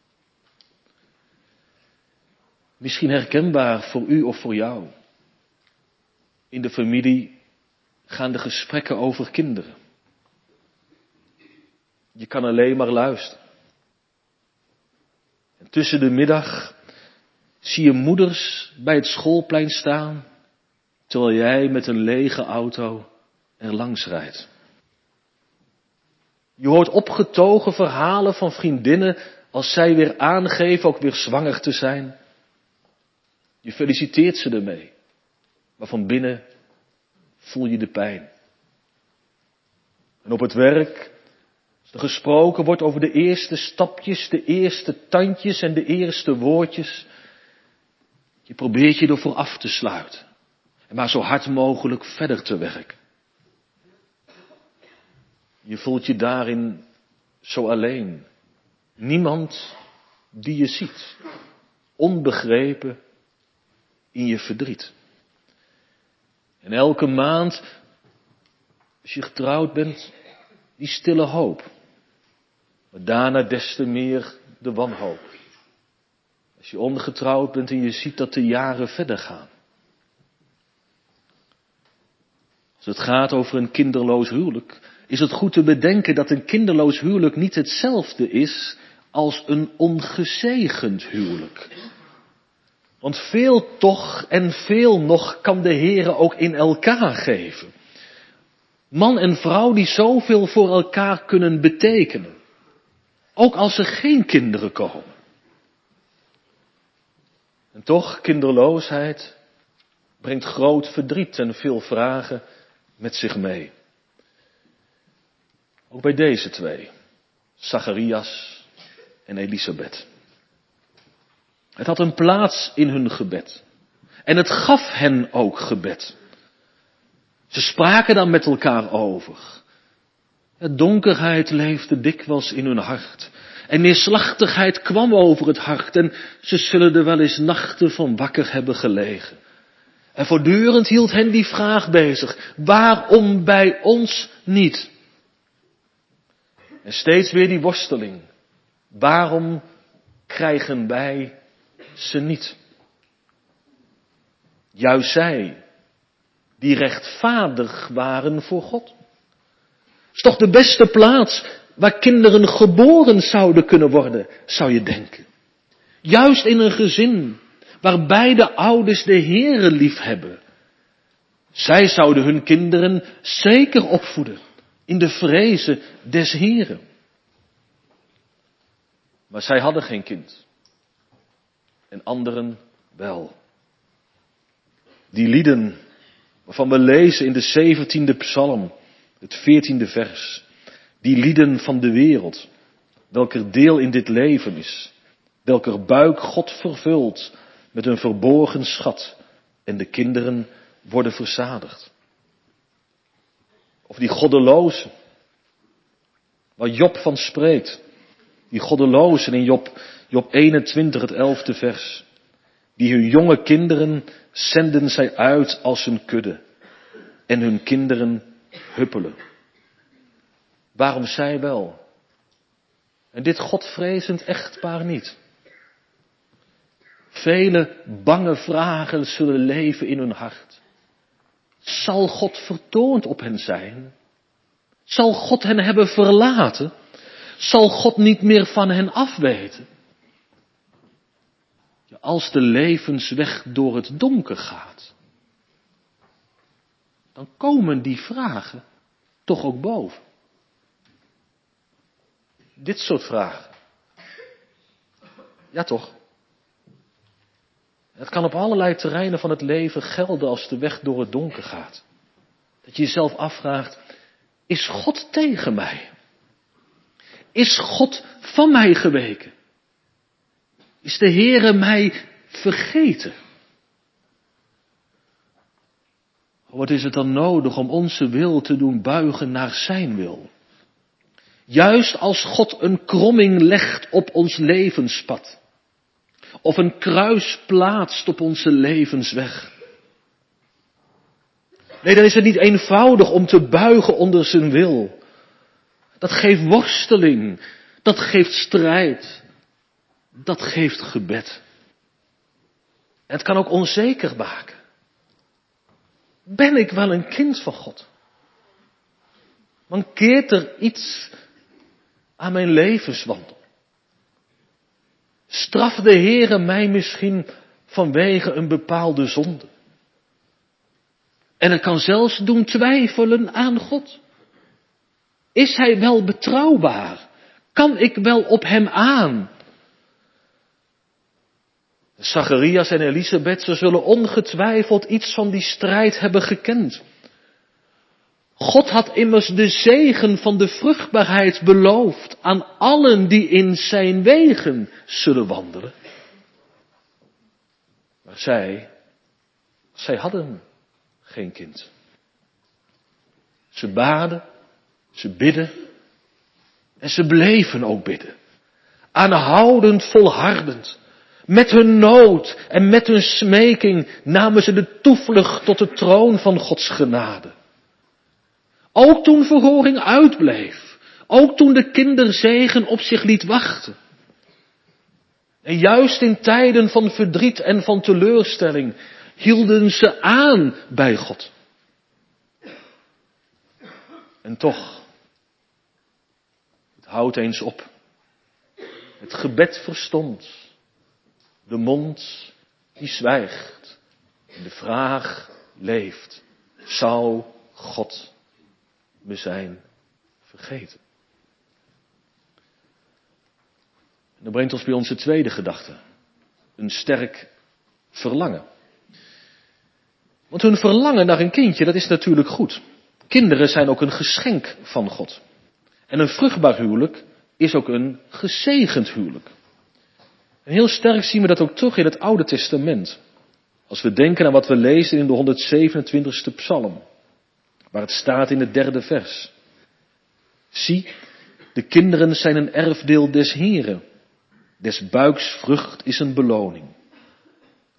Misschien herkenbaar voor u of voor jou. In de familie gaan de gesprekken over kinderen. Je kan alleen maar luisteren. En tussen de middag zie je moeders bij het schoolplein staan, terwijl jij met een lege auto er langs rijdt. Je hoort opgetogen verhalen van vriendinnen als zij weer aangeven ook weer zwanger te zijn. Je feliciteert ze ermee, maar van binnen voel je de pijn. En op het werk, als er gesproken wordt over de eerste stapjes, de eerste tandjes en de eerste woordjes, je probeert je ervoor af te sluiten en maar zo hard mogelijk verder te werken. Je voelt je daarin zo alleen. Niemand die je ziet. Onbegrepen in je verdriet. En elke maand, als je getrouwd bent, die stille hoop. Maar daarna des te meer de wanhoop. Als je ongetrouwd bent en je ziet dat de jaren verder gaan. Als het gaat over een kinderloos huwelijk, is het goed te bedenken dat een kinderloos huwelijk niet hetzelfde is als een ongezegend huwelijk. Want veel toch en veel nog kan de Heere ook in elkaar geven. Man en vrouw die zoveel voor elkaar kunnen betekenen. Ook als er geen kinderen komen. En toch, kinderloosheid brengt groot verdriet en veel vragen met zich mee. Ook bij deze twee, Zacharias en Elisabeth. Het had een plaats in hun gebed. En het gaf hen ook gebed. Ze spraken daar met elkaar over. De donkerheid leefde dikwijls in hun hart. En neerslachtigheid kwam over het hart. En ze zullen er wel eens nachten van wakker hebben gelegen. En voortdurend hield hen die vraag bezig. Waarom bij ons niet? En steeds weer die worsteling. Waarom krijgen wij ze niet? Juist zij, die rechtvaardig waren voor God. Is toch de beste plaats waar kinderen geboren zouden kunnen worden, zou je denken. Juist in een gezin waar beide ouders de Heere lief hebben. Zij zouden hun kinderen zeker opvoeden in de vrezen des Heeren. Maar zij hadden geen kind. En anderen wel. Die lieden waarvan we lezen in de 17e psalm, het 14e vers. Die lieden van de wereld, welker deel in dit leven is. Welker buik God vervult met een verborgen schat. En de kinderen worden verzadigd. Of die goddelozen, waar Job van spreekt. Die goddelozen in Job 21, het 11e vers. Die hun jonge kinderen zenden zij uit als een kudde. En hun kinderen huppelen. Waarom zij wel? En dit godvrezend echtpaar niet. Vele bange vragen zullen leven in hun hart. Zal God vertoornd op hen zijn? Zal God hen hebben verlaten? Zal God niet meer van hen afweten? Als de levensweg door het donker gaat, dan komen die vragen toch ook boven. Dit soort vragen. Ja toch? Het kan op allerlei terreinen van het leven gelden als de weg door het donker gaat. Dat je jezelf afvraagt, is God tegen mij? Is God van mij geweken? Is de Heere mij vergeten? Wat is het dan nodig om onze wil te doen buigen naar zijn wil? Juist als God een kromming legt op ons levenspad. Of een kruis plaatst op onze levensweg. Nee, dan is het niet eenvoudig om te buigen onder zijn wil. Dat geeft worsteling. Dat geeft strijd. Dat geeft gebed. En het kan ook onzeker maken. Ben ik wel een kind van God? Mankeert er iets aan mijn levenswandel? Straft de Heere mij misschien vanwege een bepaalde zonde? En het kan zelfs doen twijfelen aan God. Is Hij wel betrouwbaar? Kan ik wel op Hem aan? Zacharias en Elisabeth, ze zullen ongetwijfeld iets van die strijd hebben gekend. God had immers de zegen van de vruchtbaarheid beloofd aan allen die in zijn wegen zullen wandelen. Maar zij hadden geen kind. Ze baden, ze bidden en ze bleven ook bidden. Aanhoudend, volhardend. Met hun nood en met hun smeking namen ze de toevlucht tot de troon van Gods genade. Ook toen verhoring uitbleef. Ook toen de kinderzegen op zich liet wachten. En juist in tijden van verdriet en van teleurstelling hielden ze aan bij God. En toch, het houdt eens op. Het gebed verstomt. De mond die zwijgt. En de vraag leeft. Zou God me zijn vergeten? En dat brengt ons bij onze tweede gedachte. Een sterk verlangen. Want hun verlangen naar een kindje, dat is natuurlijk goed. Kinderen zijn ook een geschenk van God. En een vruchtbaar huwelijk is ook een gezegend huwelijk. En heel sterk zien we dat ook terug in het Oude Testament. Als we denken aan wat we lezen in de 127e psalm. Waar het staat in het 3e vers. Zie, de kinderen zijn een erfdeel des Heeren. Des buiks vrucht is een beloning.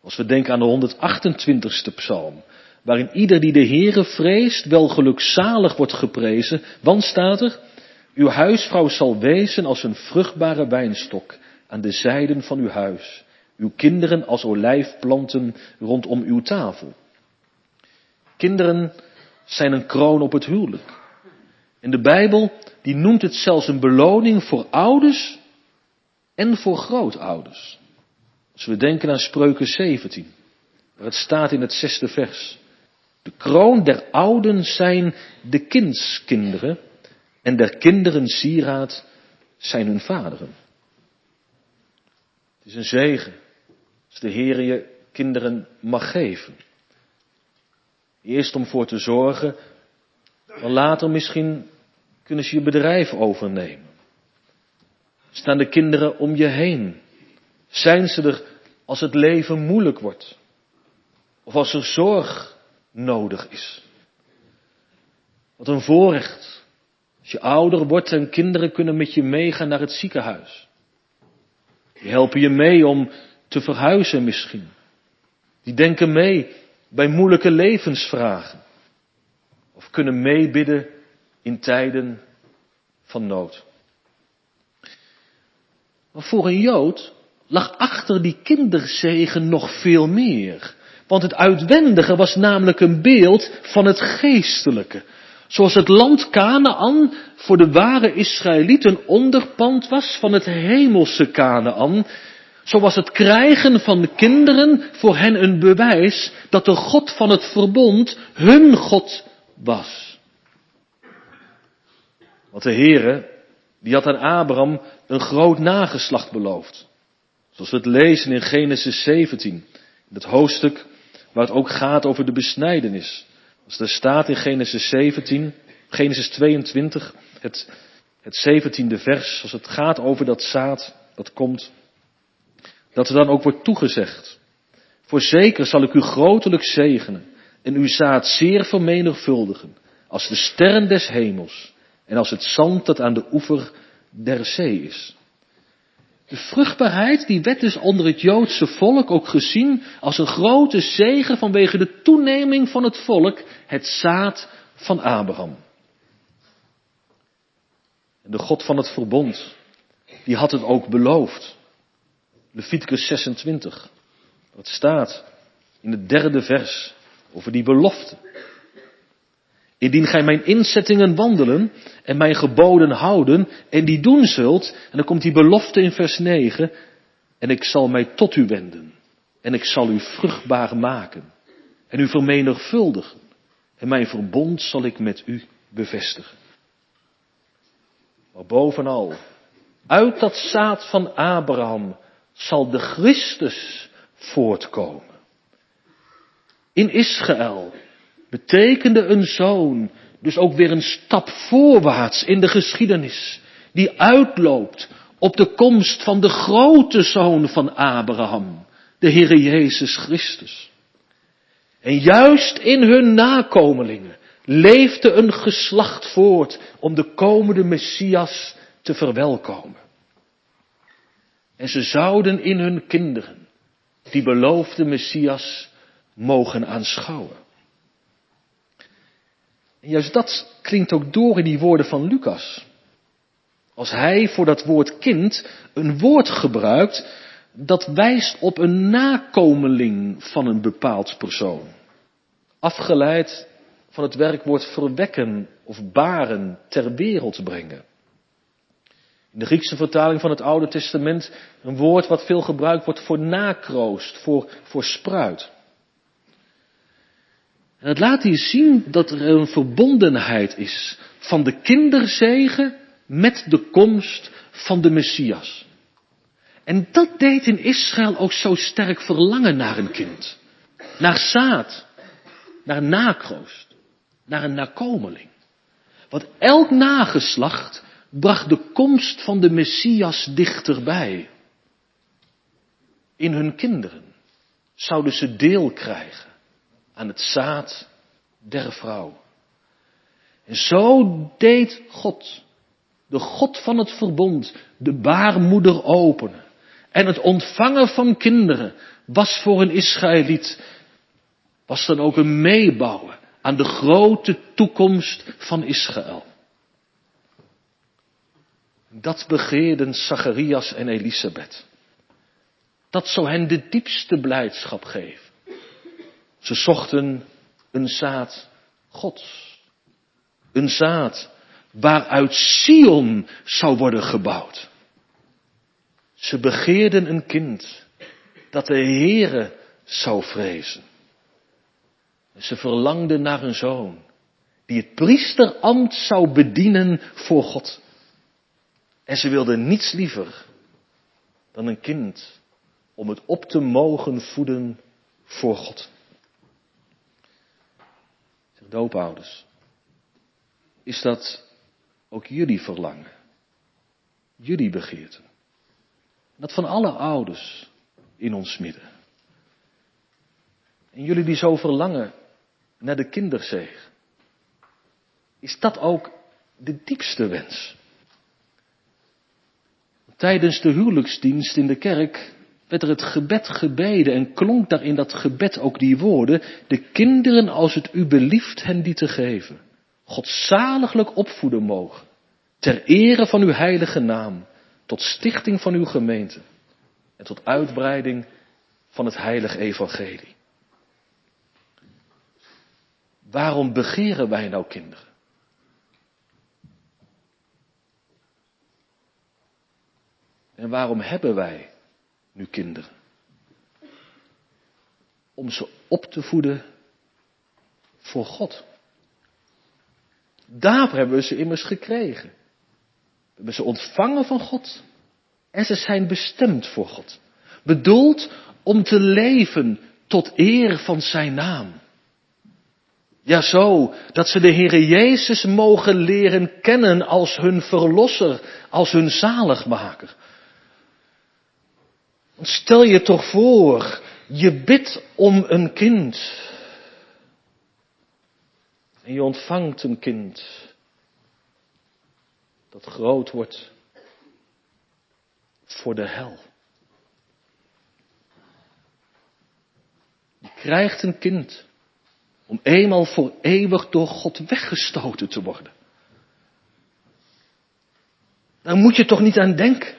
Als we denken aan de 128ste psalm, waarin ieder die de Heere vreest wel gelukzalig wordt geprezen, want staat er, uw huisvrouw zal wezen als een vruchtbare wijnstok aan de zijden van uw huis, uw kinderen als olijfplanten rondom uw tafel. Kinderen zijn een kroon op het huwelijk. En de Bijbel die noemt het zelfs een beloning voor ouders en voor grootouders. Als we denken aan Spreuken 17, waar het staat in het 6e vers. De kroon der ouden zijn de kindskinderen en der kinderen sieraad zijn hun vaderen. Het is een zegen als de Heer je kinderen mag geven. Eerst om voor te zorgen, maar later misschien kunnen ze je bedrijf overnemen. Staan de kinderen om je heen? Zijn ze er als het leven moeilijk wordt? Of als er zorg nodig is? Wat een voorrecht. Als je ouder wordt en kinderen kunnen met je meegaan naar het ziekenhuis. Die helpen je mee om te verhuizen misschien. Die denken mee bij moeilijke levensvragen. Of kunnen meebidden in tijden van nood. Maar voor een Jood lag achter die kinderzegen nog veel meer. Want het uitwendige was namelijk een beeld van het geestelijke. Zoals het land Kanaän voor de ware Israëlieten een onderpand was van het hemelse Kanaän. Zo was het krijgen van kinderen voor hen een bewijs dat de God van het verbond hun God was. Want de Heere, die had aan Abraham een groot nageslacht beloofd. Zoals we het lezen in Genesis 17, in het hoofdstuk waar het ook gaat over de besnijdenis. Als er staat in Genesis 17, Genesis 22, het 17e vers, als het gaat over dat zaad dat komt, dat er dan ook wordt toegezegd. Voorzeker zal ik u grotelijk zegenen en uw zaad zeer vermenigvuldigen, als de sterren des hemels en als het zand dat aan de oever der zee is. De vruchtbaarheid die werd dus onder het Joodse volk ook gezien als een grote zegen vanwege de toeneming van het volk, het zaad van Abraham. En de God van het verbond, die had het ook beloofd. Leviticus 26, wat staat in het 3e vers over die belofte. Indien gij mijn inzettingen wandelen en mijn geboden houden en die doen zult, en dan komt die belofte in vers 9, en ik zal mij tot u wenden en ik zal u vruchtbaar maken en u vermenigvuldigen en mijn verbond zal ik met u bevestigen. Maar bovenal, uit dat zaad van Abraham zal de Christus voortkomen. In Israël betekende een zoon dus ook weer een stap voorwaarts in de geschiedenis, die uitloopt op de komst van de grote zoon van Abraham, de Heere Jezus Christus. En juist in hun nakomelingen leefde een geslacht voort om de komende Messias te verwelkomen. En ze zouden in hun kinderen die beloofde Messias mogen aanschouwen. En juist dat klinkt ook door in die woorden van Lucas. Als hij voor dat woord kind een woord gebruikt dat wijst op een nakomeling van een bepaald persoon. Afgeleid van het werkwoord verwekken of baren, ter wereld brengen. In de Griekse vertaling van het Oude Testament een woord wat veel gebruikt wordt voor nakroost, voor spruit. En het laat hier zien dat er een verbondenheid is van de kinderzegen met de komst van de Messias. En dat deed in Israël ook zo sterk verlangen naar een kind. Naar zaad, naar nakroost, naar een nakomeling. Want elk nageslacht bracht de komst van de Messias dichterbij. In hun kinderen zouden ze deel krijgen aan het zaad der vrouw. En zo deed God, de God van het verbond, de baarmoeder openen. En het ontvangen van kinderen was voor een Israëliet, was dan ook een meebouwen aan de grote toekomst van Israël. Dat begeerden Zacharias en Elisabeth. Dat zou hen de diepste blijdschap geven. Ze zochten een zaad Gods. Een zaad waaruit Sion zou worden gebouwd. Ze begeerden een kind dat de Heere zou vrezen. En ze verlangden naar een zoon die het priesterambt zou bedienen voor God. En ze wilden niets liever dan een kind om het op te mogen voeden voor God. Zeg, doopouders, is dat ook jullie verlangen? Jullie begeerte? Dat van alle ouders in ons midden. En jullie die zo verlangen naar de kinderzege. Is dat ook de diepste wens? Tijdens de huwelijksdienst in de kerk werd er het gebed gebeden en klonk daar in dat gebed ook die woorden: de kinderen als het u belieft hen die te geven, godzaliglijk opvoeden mogen, ter ere van uw heilige naam, tot stichting van uw gemeente en tot uitbreiding van het heilige evangelie. Waarom begeren wij nou kinderen? En waarom hebben wij nu kinderen? Om ze op te voeden voor God. Daarvoor hebben we ze immers gekregen. We hebben ze ontvangen van God. En ze zijn bestemd voor God. Bedoeld om te leven tot eer van zijn naam. Ja, zo dat ze de Heere Jezus mogen leren kennen als hun verlosser, als hun zaligmaker. Want stel je toch voor, je bidt om een kind. En je ontvangt een kind dat groot wordt voor de hel. Je krijgt een kind om eenmaal voor eeuwig door God weggestoten te worden. Daar moet je toch niet aan denken?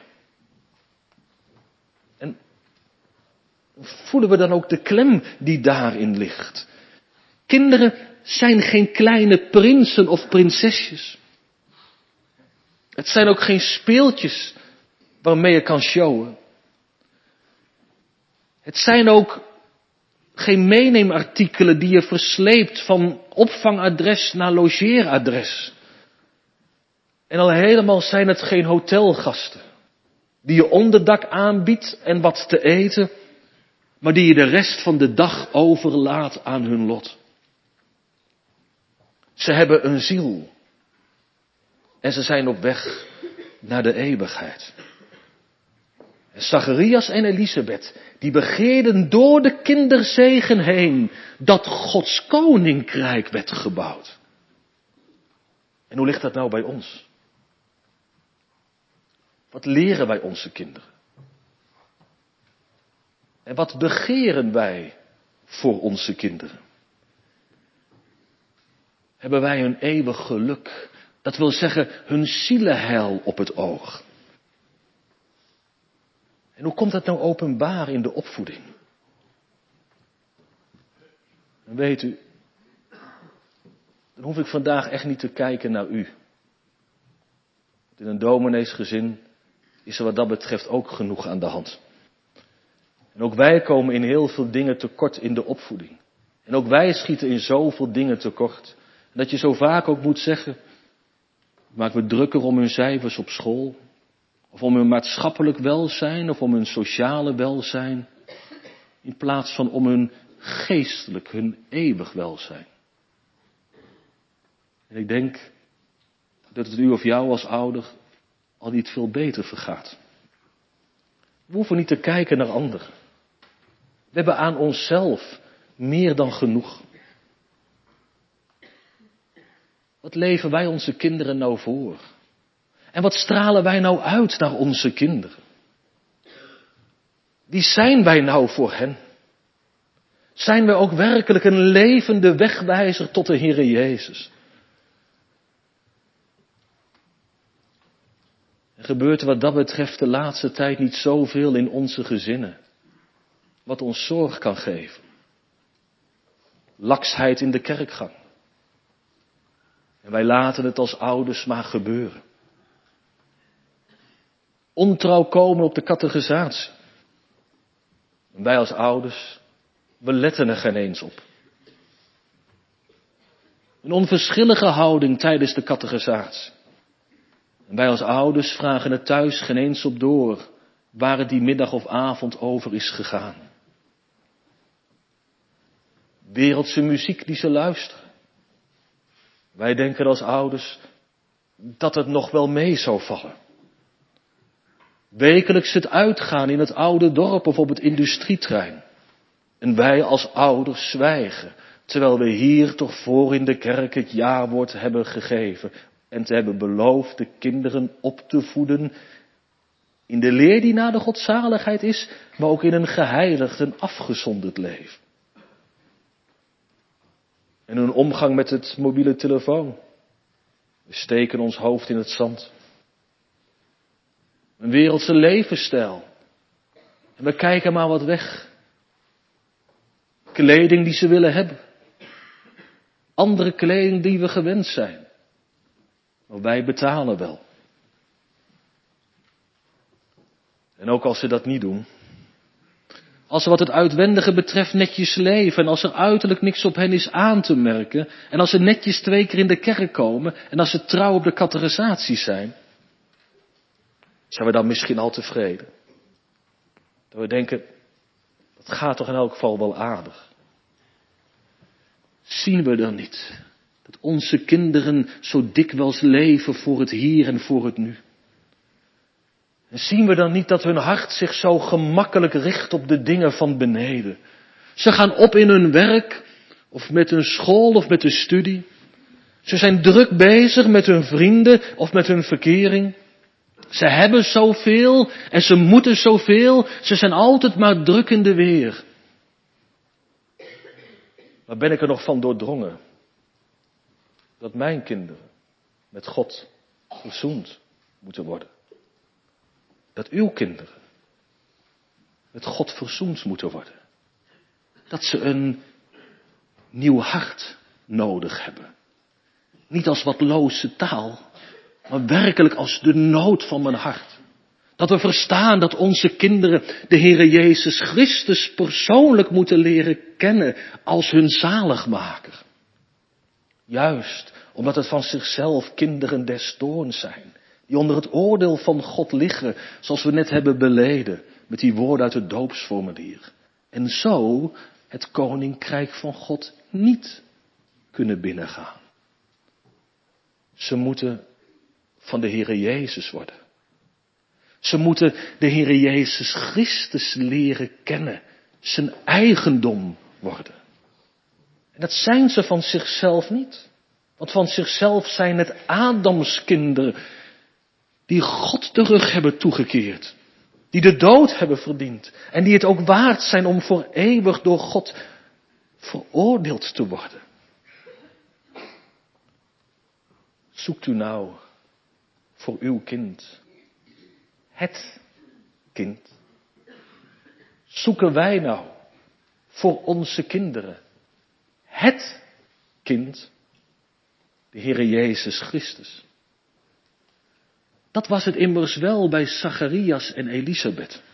En voelen we dan ook de klem die daarin ligt? Kinderen zijn geen kleine prinsen of prinsesjes. Het zijn ook geen speeltjes waarmee je kan showen. Het zijn ook geen meeneemartikelen die je versleept van opvangadres naar logeeradres. En al helemaal zijn het geen hotelgasten die je onderdak aanbiedt en wat te eten, maar die je de rest van de dag overlaat aan hun lot. Ze hebben een ziel en ze zijn op weg naar de eeuwigheid. En Zacharias en Elisabeth, die begeerden door de kinderzegen heen dat Gods koninkrijk werd gebouwd. En hoe ligt dat nou bij ons? Wat leren wij onze kinderen? En wat begeren wij voor onze kinderen? Hebben wij hun eeuwig geluk, dat wil zeggen hun zielenheil op het oog? En hoe komt dat nou openbaar in de opvoeding? En weet u, dan hoef ik vandaag echt niet te kijken naar u. In een domineesgezin is er wat dat betreft ook genoeg aan de hand. En ook wij komen in heel veel dingen tekort in de opvoeding. En ook wij schieten in zoveel dingen tekort. En dat je zo vaak ook moet zeggen, maak me drukker om hun cijfers op school. Of om hun maatschappelijk welzijn, of om hun sociale welzijn. In plaats van om hun geestelijk, hun eeuwig welzijn. En ik denk dat het u of jou als ouder al niet veel beter vergaat. We hoeven niet te kijken naar anderen. We hebben aan onszelf meer dan genoeg. Wat leven wij onze kinderen nou voor? En wat stralen wij nou uit naar onze kinderen? Wie zijn wij nou voor hen? Zijn wij ook werkelijk een levende wegwijzer tot de Heere Jezus? Er gebeurt wat dat betreft de laatste tijd niet zoveel in onze gezinnen, wat ons zorg kan geven. Laksheid in de kerkgang. En wij laten het als ouders maar gebeuren. Ontrouw komen op de catechisatie. En wij als ouders, we letten er geen eens op. Een onverschillige houding tijdens de catechisatie. En wij als ouders vragen er thuis geen eens op door waar het die middag of avond over is gegaan. Wereldse muziek die ze luisteren. Wij denken als ouders dat het nog wel mee zou vallen. Wekelijks het uitgaan in het oude dorp of op het industrietrein. En wij als ouders zwijgen, terwijl we hier toch voor in de kerk het jawoord hebben gegeven. En te hebben beloofd de kinderen op te voeden in de leer die na de godzaligheid is, maar ook in een geheiligd en afgezonderd leven. En hun omgang met het mobiele telefoon. We steken ons hoofd in het zand. Een wereldse levensstijl. En we kijken maar wat weg. Kleding die ze willen hebben. Andere kleding die we gewend zijn. Maar wij betalen wel. En ook als ze dat niet doen. Als ze wat het uitwendige betreft netjes leven. En als er uiterlijk niks op hen is aan te merken. En als ze netjes 2 keer in de kerk komen. En als ze trouw op de catechisatie zijn. Zijn we dan misschien al tevreden? Dat we denken, dat gaat toch in elk geval wel aardig. Zien we dan niet dat onze kinderen zo dikwijls leven voor het hier en voor het nu? En zien we dan niet dat hun hart zich zo gemakkelijk richt op de dingen van beneden? Ze gaan op in hun werk, of met hun school, of met hun studie. Ze zijn druk bezig met hun vrienden, of met hun verkering. Ze hebben zoveel, en ze moeten zoveel. Ze zijn altijd maar druk in de weer. Maar ben ik er nog van doordrongen dat mijn kinderen met God verzoend moeten worden? Dat uw kinderen met God verzoend moeten worden? Dat ze een nieuw hart nodig hebben. Niet als wat loze taal, maar werkelijk als de nood van mijn hart. Dat we verstaan dat onze kinderen de Heere Jezus Christus persoonlijk moeten leren kennen als hun zaligmaker. Juist omdat het van zichzelf kinderen des toorns zijn. Die onder het oordeel van God liggen, zoals we net hebben beleden met die woorden uit het doopsformulier. En zo het koninkrijk van God niet kunnen binnengaan. Ze moeten van de Heere Jezus worden. Ze moeten de Heere Jezus Christus leren kennen. Zijn eigendom worden. En dat zijn ze van zichzelf niet. Want van zichzelf zijn het Adamskinderen die God de rug hebben toegekeerd. Die de dood hebben verdiend. En die het ook waard zijn om voor eeuwig door God veroordeeld te worden. Zoekt u nou voor uw kind het kind? Zoeken wij nou voor onze kinderen het kind? De Heere Jezus Christus. Dat was het immers wel bij Zacharias en Elisabeth.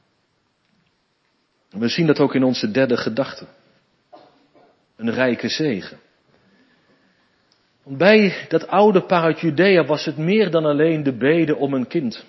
We zien dat ook in onze derde gedachte. Een rijke zegen. Want bij dat oude paar uit Judea was het meer dan alleen de bede om een kind.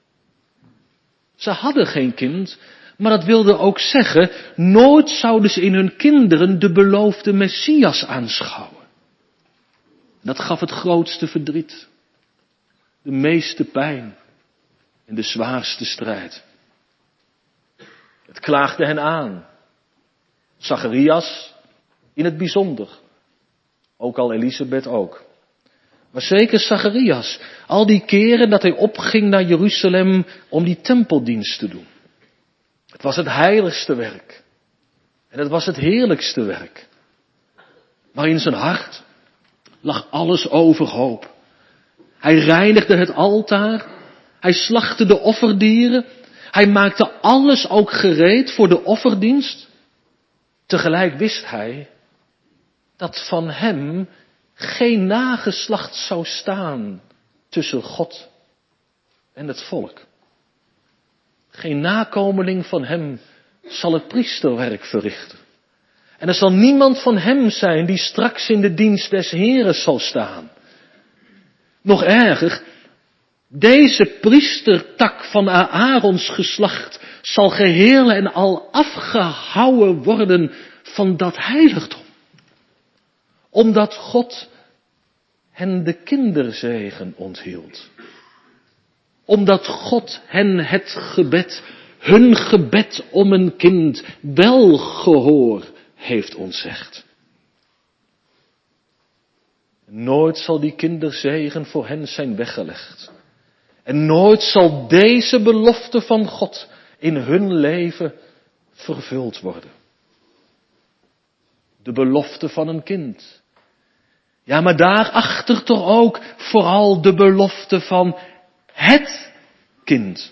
Ze hadden geen kind, maar dat wilde ook zeggen, nooit zouden ze in hun kinderen de beloofde Messias aanschouwen. Dat gaf het grootste verdriet, de meeste pijn en de zwaarste strijd. Het klaagde hen aan. Zacharias in het bijzonder. Ook al Elisabeth ook. Maar zeker Zacharias. Al die keren dat hij opging naar Jeruzalem om die tempeldienst te doen. Het was het heiligste werk. En het was het heerlijkste werk. Maar in zijn hart lag alles overhoop. Hij reinigde het altaar. Hij slachtte de offerdieren. Hij maakte alles ook gereed voor de offerdienst. Tegelijk wist hij dat van hem geen nageslacht zou staan tussen God en het volk. Geen nakomeling van hem zal het priesterwerk verrichten. En er zal niemand van hem zijn die straks in de dienst des Heren zal staan. Nog erger, deze priestertak van Aarons geslacht zal geheel en al afgehouwen worden van dat heiligdom. Omdat God hen de kinderzegen onthield. Omdat God hen het gebed, hun gebed om een kind, wel gehoor heeft ontzegd. Nooit zal die kinderzegen voor hen zijn weggelegd. En nooit zal deze belofte van God in hun leven vervuld worden. De belofte van een kind. Ja, maar daarachter toch ook vooral de belofte van het kind.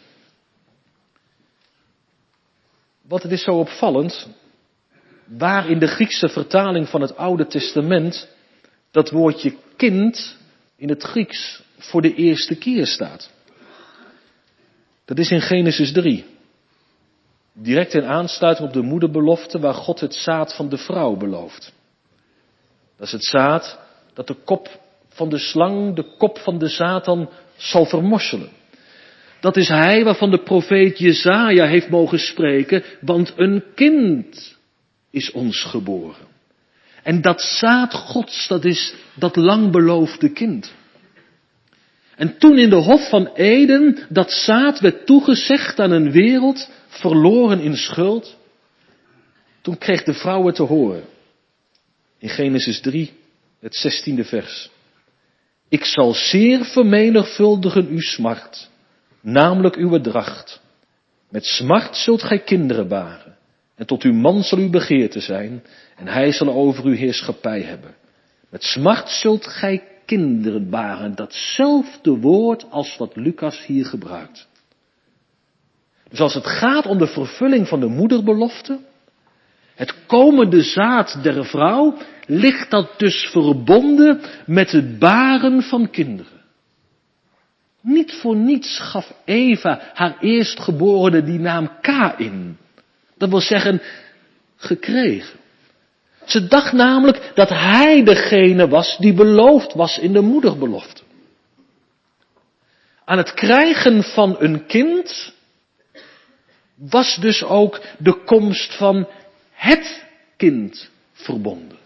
Want het is zo opvallend, waar in de Griekse vertaling van het Oude Testament dat woordje kind in het Grieks voor de eerste keer staat. Dat is in Genesis 3. Direct in aansluiting op de moederbelofte waar God het zaad van de vrouw belooft. Dat is het zaad dat de kop van de slang, de kop van de Satan zal vermorselen. Dat is hij waarvan de profeet Jesaja heeft mogen spreken, want een kind is ons geboren. En dat zaad Gods, dat is dat lang beloofde kind. En toen in de Hof van Eden dat zaad werd toegezegd aan een wereld verloren in schuld, toen kreeg de vrouw het te horen. In Genesis 3, het 16e vers. Ik zal zeer vermenigvuldigen uw smart, namelijk uw dracht. Met smart zult gij kinderen baren. En tot uw man zal uw begeerte zijn, en hij zal over uw heerschappij hebben. Met smart zult gij kinderen baren. Datzelfde woord als wat Lucas hier gebruikt. Dus als het gaat om de vervulling van de moederbelofte, het komende zaad der vrouw, ligt dat dus verbonden met het baren van kinderen. Niet voor niets gaf Eva haar eerstgeborene die naam Kaïn. Dat wil zeggen, gekregen. Ze dacht namelijk dat hij degene was die beloofd was in de moederbelofte. Aan het krijgen van een kind was dus ook de komst van het kind verbonden.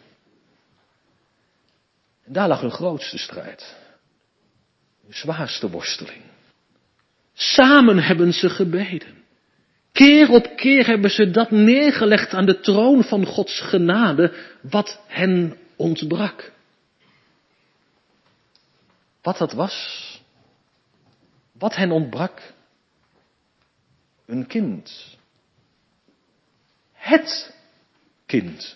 En daar lag hun grootste strijd. Hun zwaarste worsteling. Samen hebben ze gebeden. Keer op keer hebben ze dat neergelegd aan de troon van Gods genade, wat hen ontbrak. Wat dat was, wat hen ontbrak, een kind. Het kind.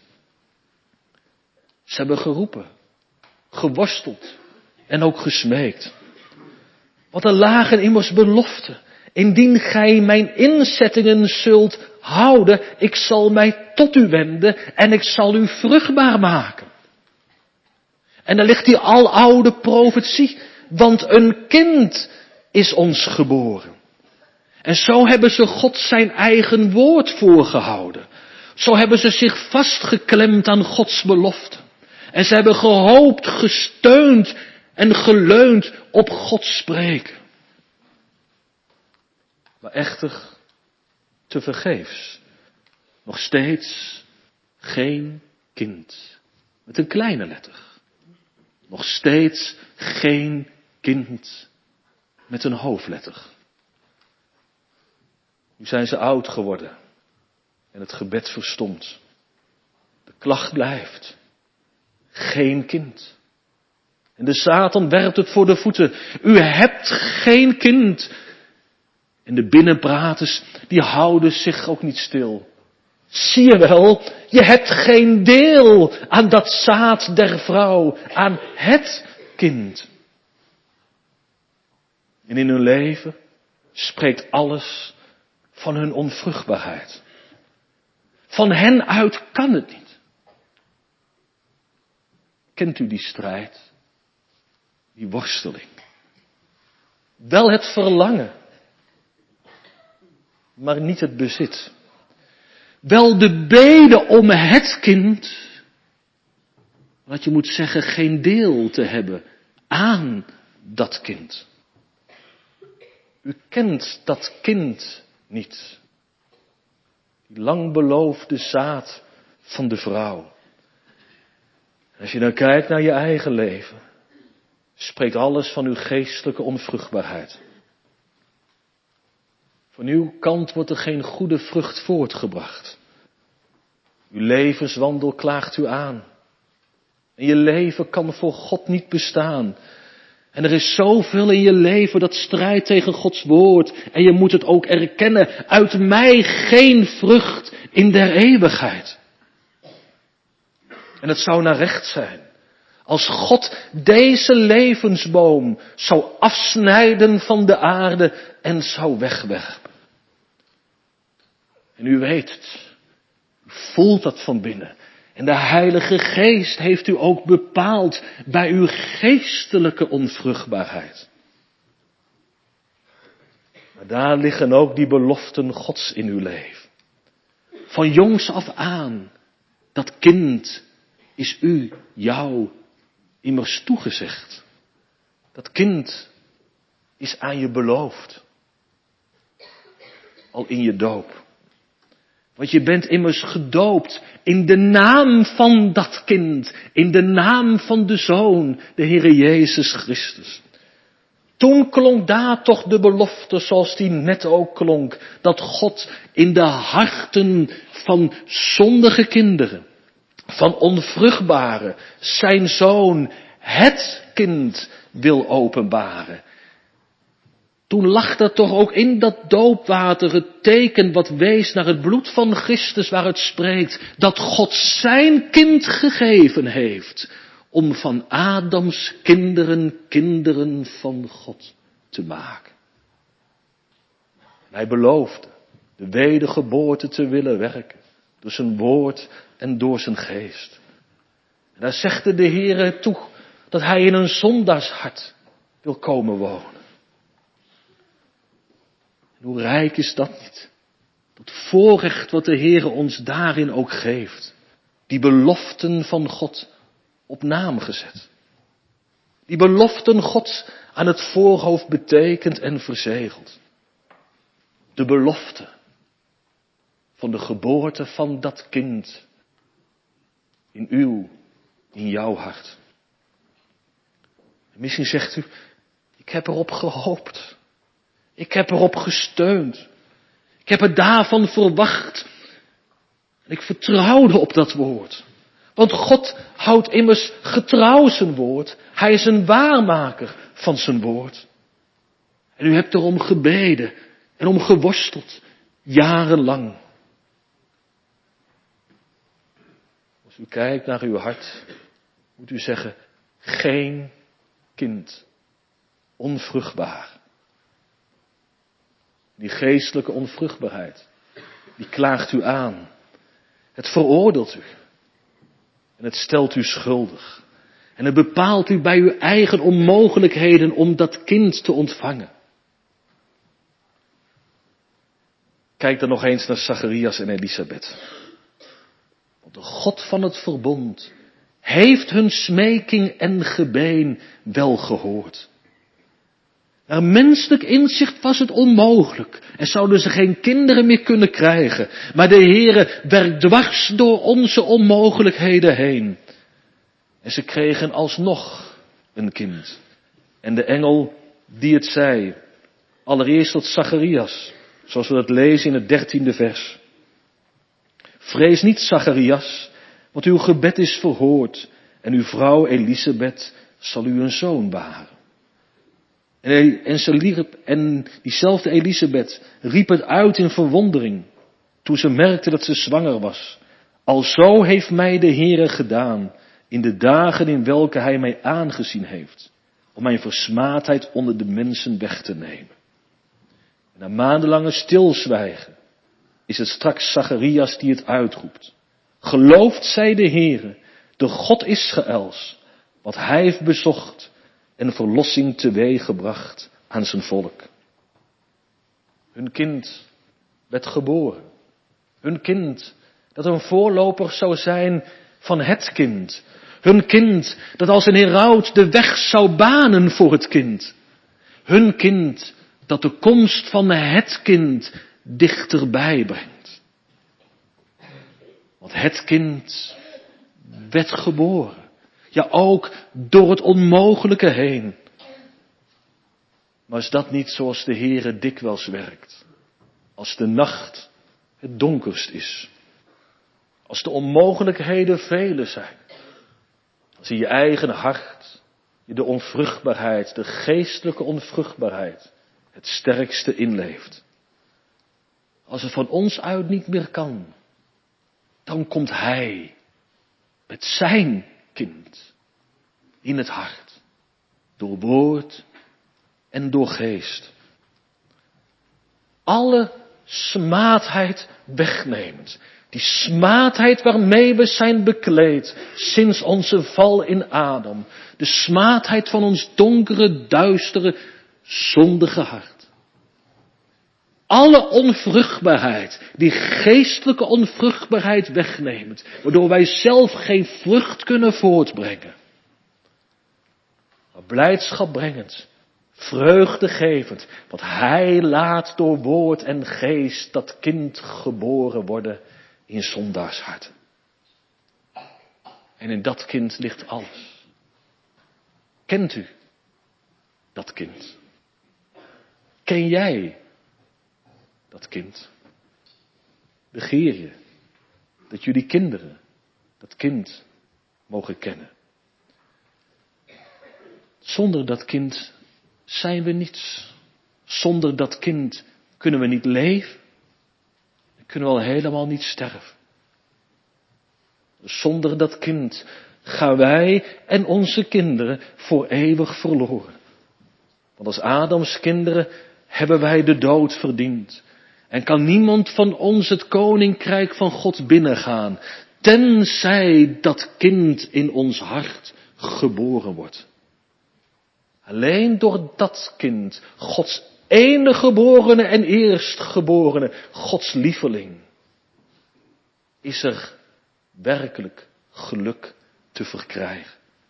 Ze hebben geroepen, geworsteld en ook gesmeekt. Want er lagen immers beloften. Indien gij mijn inzettingen zult houden, ik zal mij tot u wenden en ik zal u vruchtbaar maken. En dan ligt die aloude profetie, want een kind is ons geboren. En zo hebben ze God zijn eigen woord voorgehouden. Zo hebben ze zich vastgeklemd aan Gods belofte. En ze hebben gehoopt, gesteund en geleund op Gods spreken. Maar echter tevergeefs. Nog steeds geen kind. Met een kleine letter. Nog steeds geen kind met een hoofdletter. Nu zijn ze oud geworden. En het gebed verstomt. De klacht blijft. Geen kind. En de Satan werpt het voor de voeten. U hebt geen kind. En de binnenpraters, die houden zich ook niet stil. Zie je wel, je hebt geen deel aan dat zaad der vrouw, aan het kind. En in hun leven spreekt alles van hun onvruchtbaarheid. Van hen uit kan het niet. Kent u die strijd? Die worsteling? Wel het verlangen, maar niet het bezit. Wel de bede om het kind, wat je moet zeggen, geen deel te hebben aan dat kind. U kent dat kind niet. Die lang beloofde zaad van de vrouw. Als je dan kijkt naar je eigen leven, spreekt alles van uw geestelijke onvruchtbaarheid. Van uw kant wordt er geen goede vrucht voortgebracht. Uw levenswandel klaagt u aan. En je leven kan voor God niet bestaan. En er is zoveel in je leven dat strijdt tegen Gods woord. En je moet het ook erkennen. Uit mij geen vrucht in der eeuwigheid. En het zou naar recht zijn. Als God deze levensboom zou afsnijden van de aarde en zou wegwerpen. En u weet het. U voelt dat van binnen. En de Heilige Geest heeft u ook bepaald bij uw geestelijke onvruchtbaarheid. Maar daar liggen ook die beloften Gods in uw leven. Van jongs af aan, dat kind is jou immers toegezegd. Dat kind is aan je beloofd. Al in je doop. Want je bent immers gedoopt in de naam van dat kind. In de naam van de Zoon, de Heere Jezus Christus. Toen klonk daar toch de belofte zoals die net ook klonk. Dat God in de harten van zondige kinderen, van onvruchtbare, zijn Zoon, het kind wil openbaren. Toen lag er toch ook in dat doopwater het teken wat wees naar het bloed van Christus waar het spreekt. Dat God zijn kind gegeven heeft om van Adams kinderen kinderen van God te maken. En hij beloofde de wedergeboorte te willen werken. Door zijn woord en door zijn geest. En daar zegt de Heere toe dat hij in een zondaarshart wil komen wonen. En hoe rijk is dat niet? Dat voorrecht wat de Heere ons daarin ook geeft. Die beloften van God op naam gezet. Die beloften Gods aan het voorhoofd betekend en verzegeld. De belofte van de geboorte van dat kind in jouw hart. En misschien zegt u, ik heb erop gehoopt. Ik heb erop gesteund. Ik heb het daarvan verwacht. En ik vertrouwde op dat woord. Want God houdt immers getrouw zijn woord. Hij is een waarmaker van zijn woord. En u hebt erom gebeden en om geworsteld, jarenlang. Als u kijkt naar uw hart, moet u zeggen, geen kind, onvruchtbaar. Die geestelijke onvruchtbaarheid, die klaagt u aan. Het veroordeelt u. En het stelt u schuldig. En het bepaalt u bij uw eigen onmogelijkheden om dat kind te ontvangen. Kijk dan nog eens naar Zacharias en Elisabeth. Want de God van het verbond heeft hun smeking en gebeen wel gehoord. Naar menselijk inzicht was het onmogelijk en zouden ze geen kinderen meer kunnen krijgen. Maar de Heere werkt dwars door onze onmogelijkheden heen. En ze kregen alsnog een kind. En de engel die het zei, allereerst tot Zacharias, zoals we dat lezen in het 13e vers. Vrees niet, Zacharias, want uw gebed is verhoord en uw vrouw Elisabeth zal u een zoon baren. En diezelfde Elisabeth riep het uit in verwondering toen ze merkte dat ze zwanger was. Alzo heeft mij de Heere gedaan in de dagen in welke hij mij aangezien heeft, om mijn versmaadheid onder de mensen weg te nemen. En na maandenlange stilzwijgen is het straks Zacharias die het uitroept. Gelooft zij de Heere, de God Israëls, wat hij heeft bezocht en verlossing teweeggebracht aan zijn volk. Hun kind werd geboren. Hun kind dat een voorloper zou zijn van het kind. Hun kind dat als een heraut de weg zou banen voor het kind. Hun kind dat de komst van het kind dichterbij brengt. Want het kind werd geboren. Ja, ook door het onmogelijke heen. Maar is dat niet zoals de Heere dikwijls werkt? Als de nacht het donkerst is. Als de onmogelijkheden vele zijn. Als in je eigen hart je de onvruchtbaarheid, de geestelijke onvruchtbaarheid, het sterkste inleeft. Als het van ons uit niet meer kan, dan komt Hij met zijn kind in het hart. Door woord en door geest. Alle smaadheid wegnemend. Die smaadheid waarmee we zijn bekleed sinds onze val in Adam. De smaadheid van ons donkere, duistere, zondige hart. Alle onvruchtbaarheid, die geestelijke onvruchtbaarheid wegnemend, waardoor wij zelf geen vrucht kunnen voortbrengen. Maar blijdschap brengend, vreugdegevend, want Hij laat door woord en geest dat kind geboren worden in zondaarsharten. En in dat kind ligt alles. Kent u dat kind? Ken jij dat kind? Begeer je dat jullie kinderen dat kind mogen kennen? Zonder dat kind zijn we niets. Zonder dat kind kunnen we niet leven. Kunnen we al helemaal niet sterven. Zonder dat kind gaan wij en onze kinderen voor eeuwig verloren. Want als Adams kinderen hebben wij de dood verdiend. En kan niemand van ons het koninkrijk van God binnengaan, tenzij dat kind in ons hart geboren wordt. Alleen door dat kind, Gods enige geborene en eerstgeborene, Gods lieveling, is er werkelijk geluk te verkrijgen.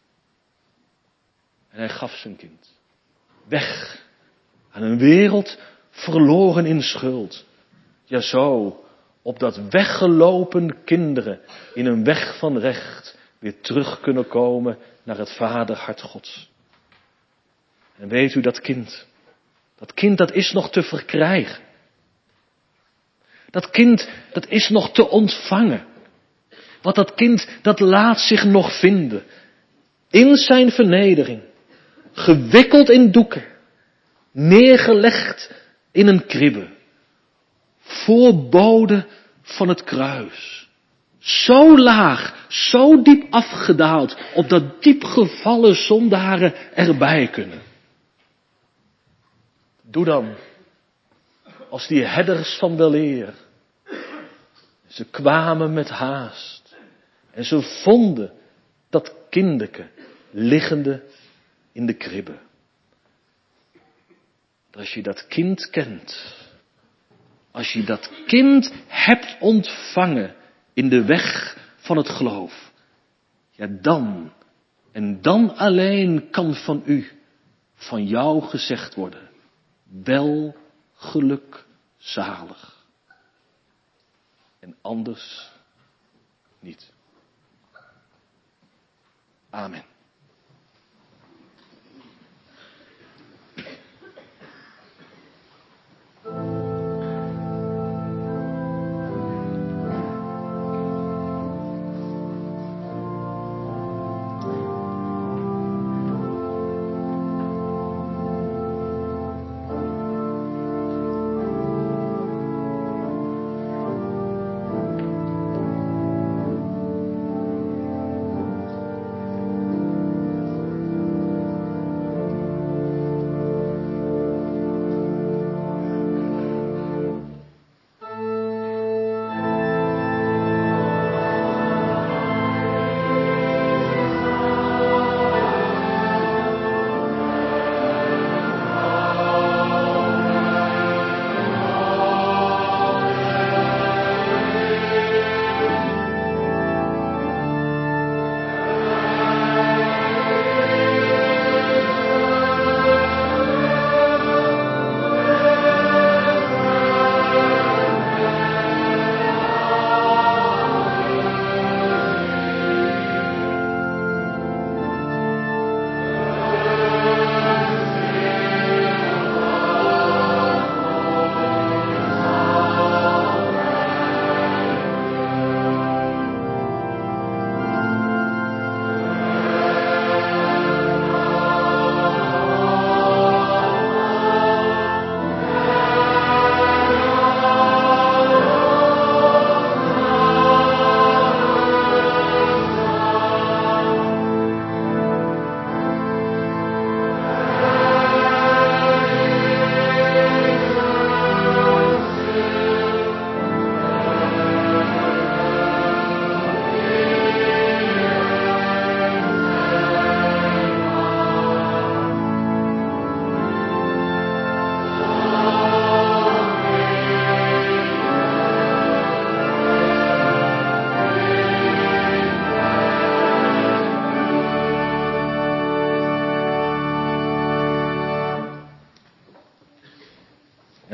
En hij gaf zijn kind weg aan een wereld verloren in schuld. Ja, zo, opdat weggelopen kinderen in een weg van recht weer terug kunnen komen naar het vaderhart Gods. En weet u, dat kind dat is nog te verkrijgen. Dat kind, dat is nog te ontvangen. Want dat kind, dat laat zich nog vinden. In zijn vernedering. Gewikkeld in doeken. Neergelegd in een kribbe. Voorbode van het kruis. Zo laag, zo diep afgedaald, opdat diep gevallen zondaren erbij kunnen. Doe dan, als die herders van weleer. Ze kwamen met haast. En ze vonden dat kindeke liggende in de kribbe. Als je dat kind kent. Als je dat kind hebt ontvangen in de weg van het geloof. Ja, dan en dan alleen kan van u, van jou gezegd worden. Wel geluk zalig. En anders niet. Amen.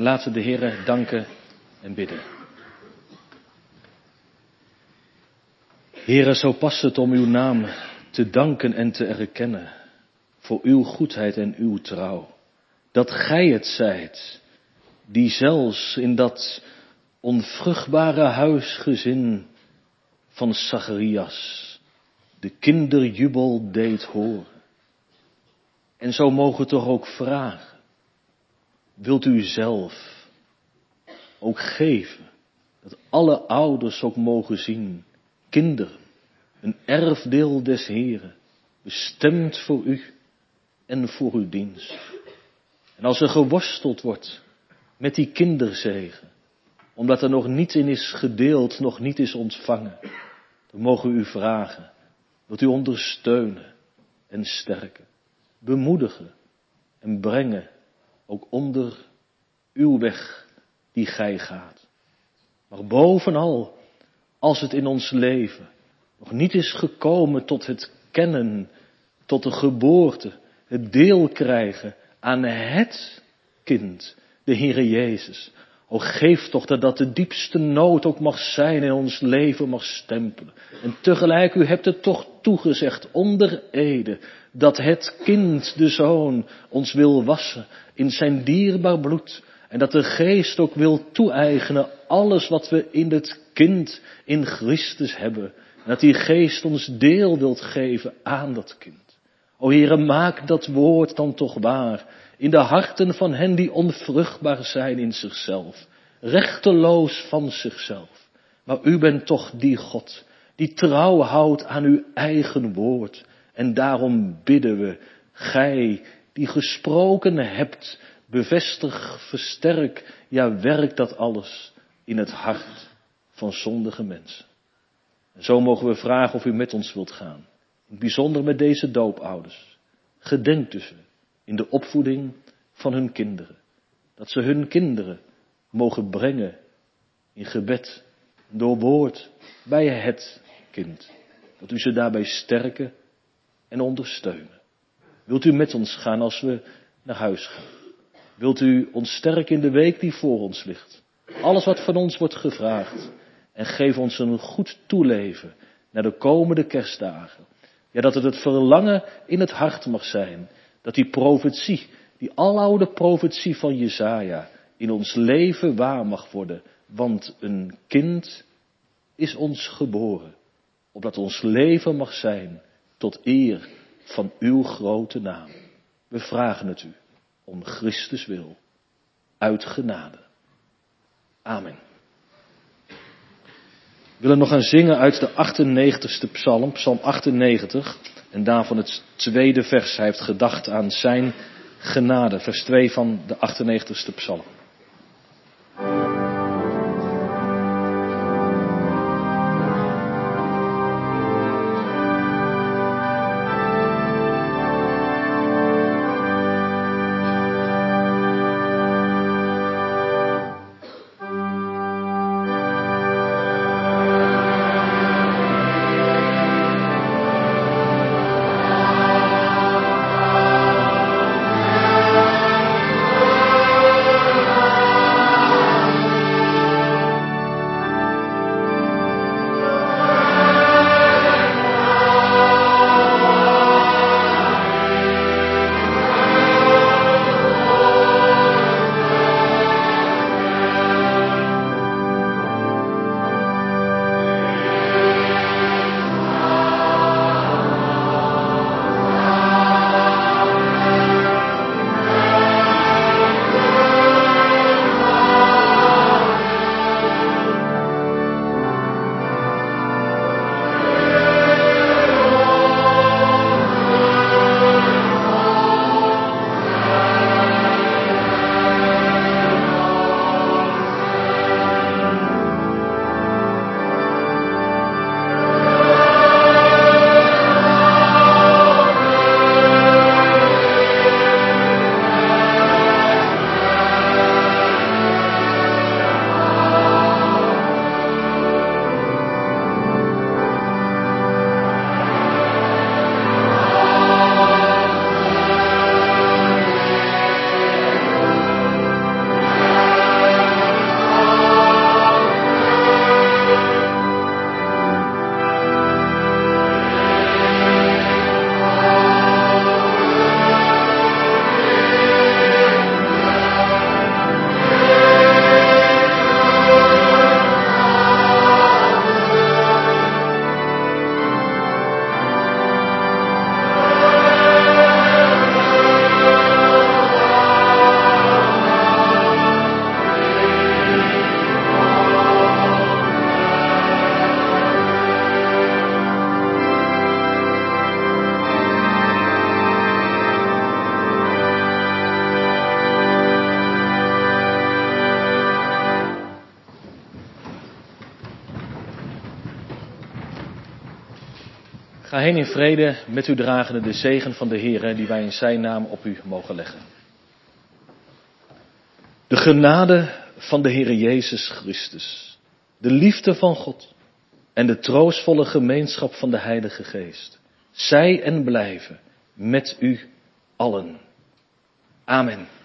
En laten we de Heere danken en bidden. Heere, zo past het om uw naam te danken en te erkennen voor uw goedheid en uw trouw. Dat gij het zijt, die zelfs in dat onvruchtbare huisgezin van Zacharias de kinderjubel deed horen. En zo mogen we toch ook vragen, wilt u zelf ook geven, dat alle ouders ook mogen zien, kinderen, een erfdeel des Heren, bestemd voor u en voor uw dienst. En als er geworsteld wordt met die kinderzegen, omdat er nog niet in is gedeeld, nog niet is ontvangen, dan mogen we u vragen, wilt u ondersteunen en sterken, bemoedigen en brengen, ook onder uw weg die gij gaat. Maar bovenal, als het in ons leven nog niet is gekomen tot het kennen, tot de geboorte, het deel krijgen aan het kind, de Heere Jezus. O, geef toch dat de diepste nood ook mag zijn in ons leven mag stempelen. En tegelijk, u hebt het toch toegezegd onder ede, dat het kind, de Zoon, ons wil wassen in zijn dierbaar bloed. En dat de Geest ook wil toe-eigenen alles wat we in het kind, in Christus hebben. En dat die Geest ons deel wilt geven aan dat kind. O Heere, maak dat woord dan toch waar in de harten van hen die onvruchtbaar zijn in zichzelf. Rechteloos van zichzelf. Maar u bent toch die God die trouw houdt aan uw eigen woord. En daarom bidden we, gij die gesproken hebt, bevestig, versterk, ja werk dat alles in het hart van zondige mensen. En zo mogen we vragen of u met ons wilt gaan. In het bijzonder met deze doopouders. Gedenk dus in de opvoeding van hun kinderen. Dat ze hun kinderen mogen brengen in gebed, door woord, bij het kind. Dat u ze daarbij sterken en ondersteunen. Wilt u met ons gaan als we naar huis gaan? Wilt u ons sterken in de week die voor ons ligt? Alles wat van ons wordt gevraagd. En geef ons een goed toeleven naar de komende kerstdagen. Ja, dat het verlangen in het hart mag zijn. Dat die profetie, die aloude profetie van Jesaja, in ons leven waar mag worden. Want een kind is ons geboren. Opdat ons leven mag zijn tot eer van uw grote naam. We vragen het u om Christus wil. Uit genade. Amen. We willen nog gaan zingen uit de 98ste psalm, psalm 98. En daarvan het tweede vers. Hij heeft gedacht aan zijn genade. Vers 2 van de 98ste psalm. Ga heen in vrede, met u dragende de zegen van de Heer, die wij in zijn naam op u mogen leggen. De genade van de Heer Jezus Christus, de liefde van God en de troostvolle gemeenschap van de Heilige Geest, zij en blijven met u allen. Amen.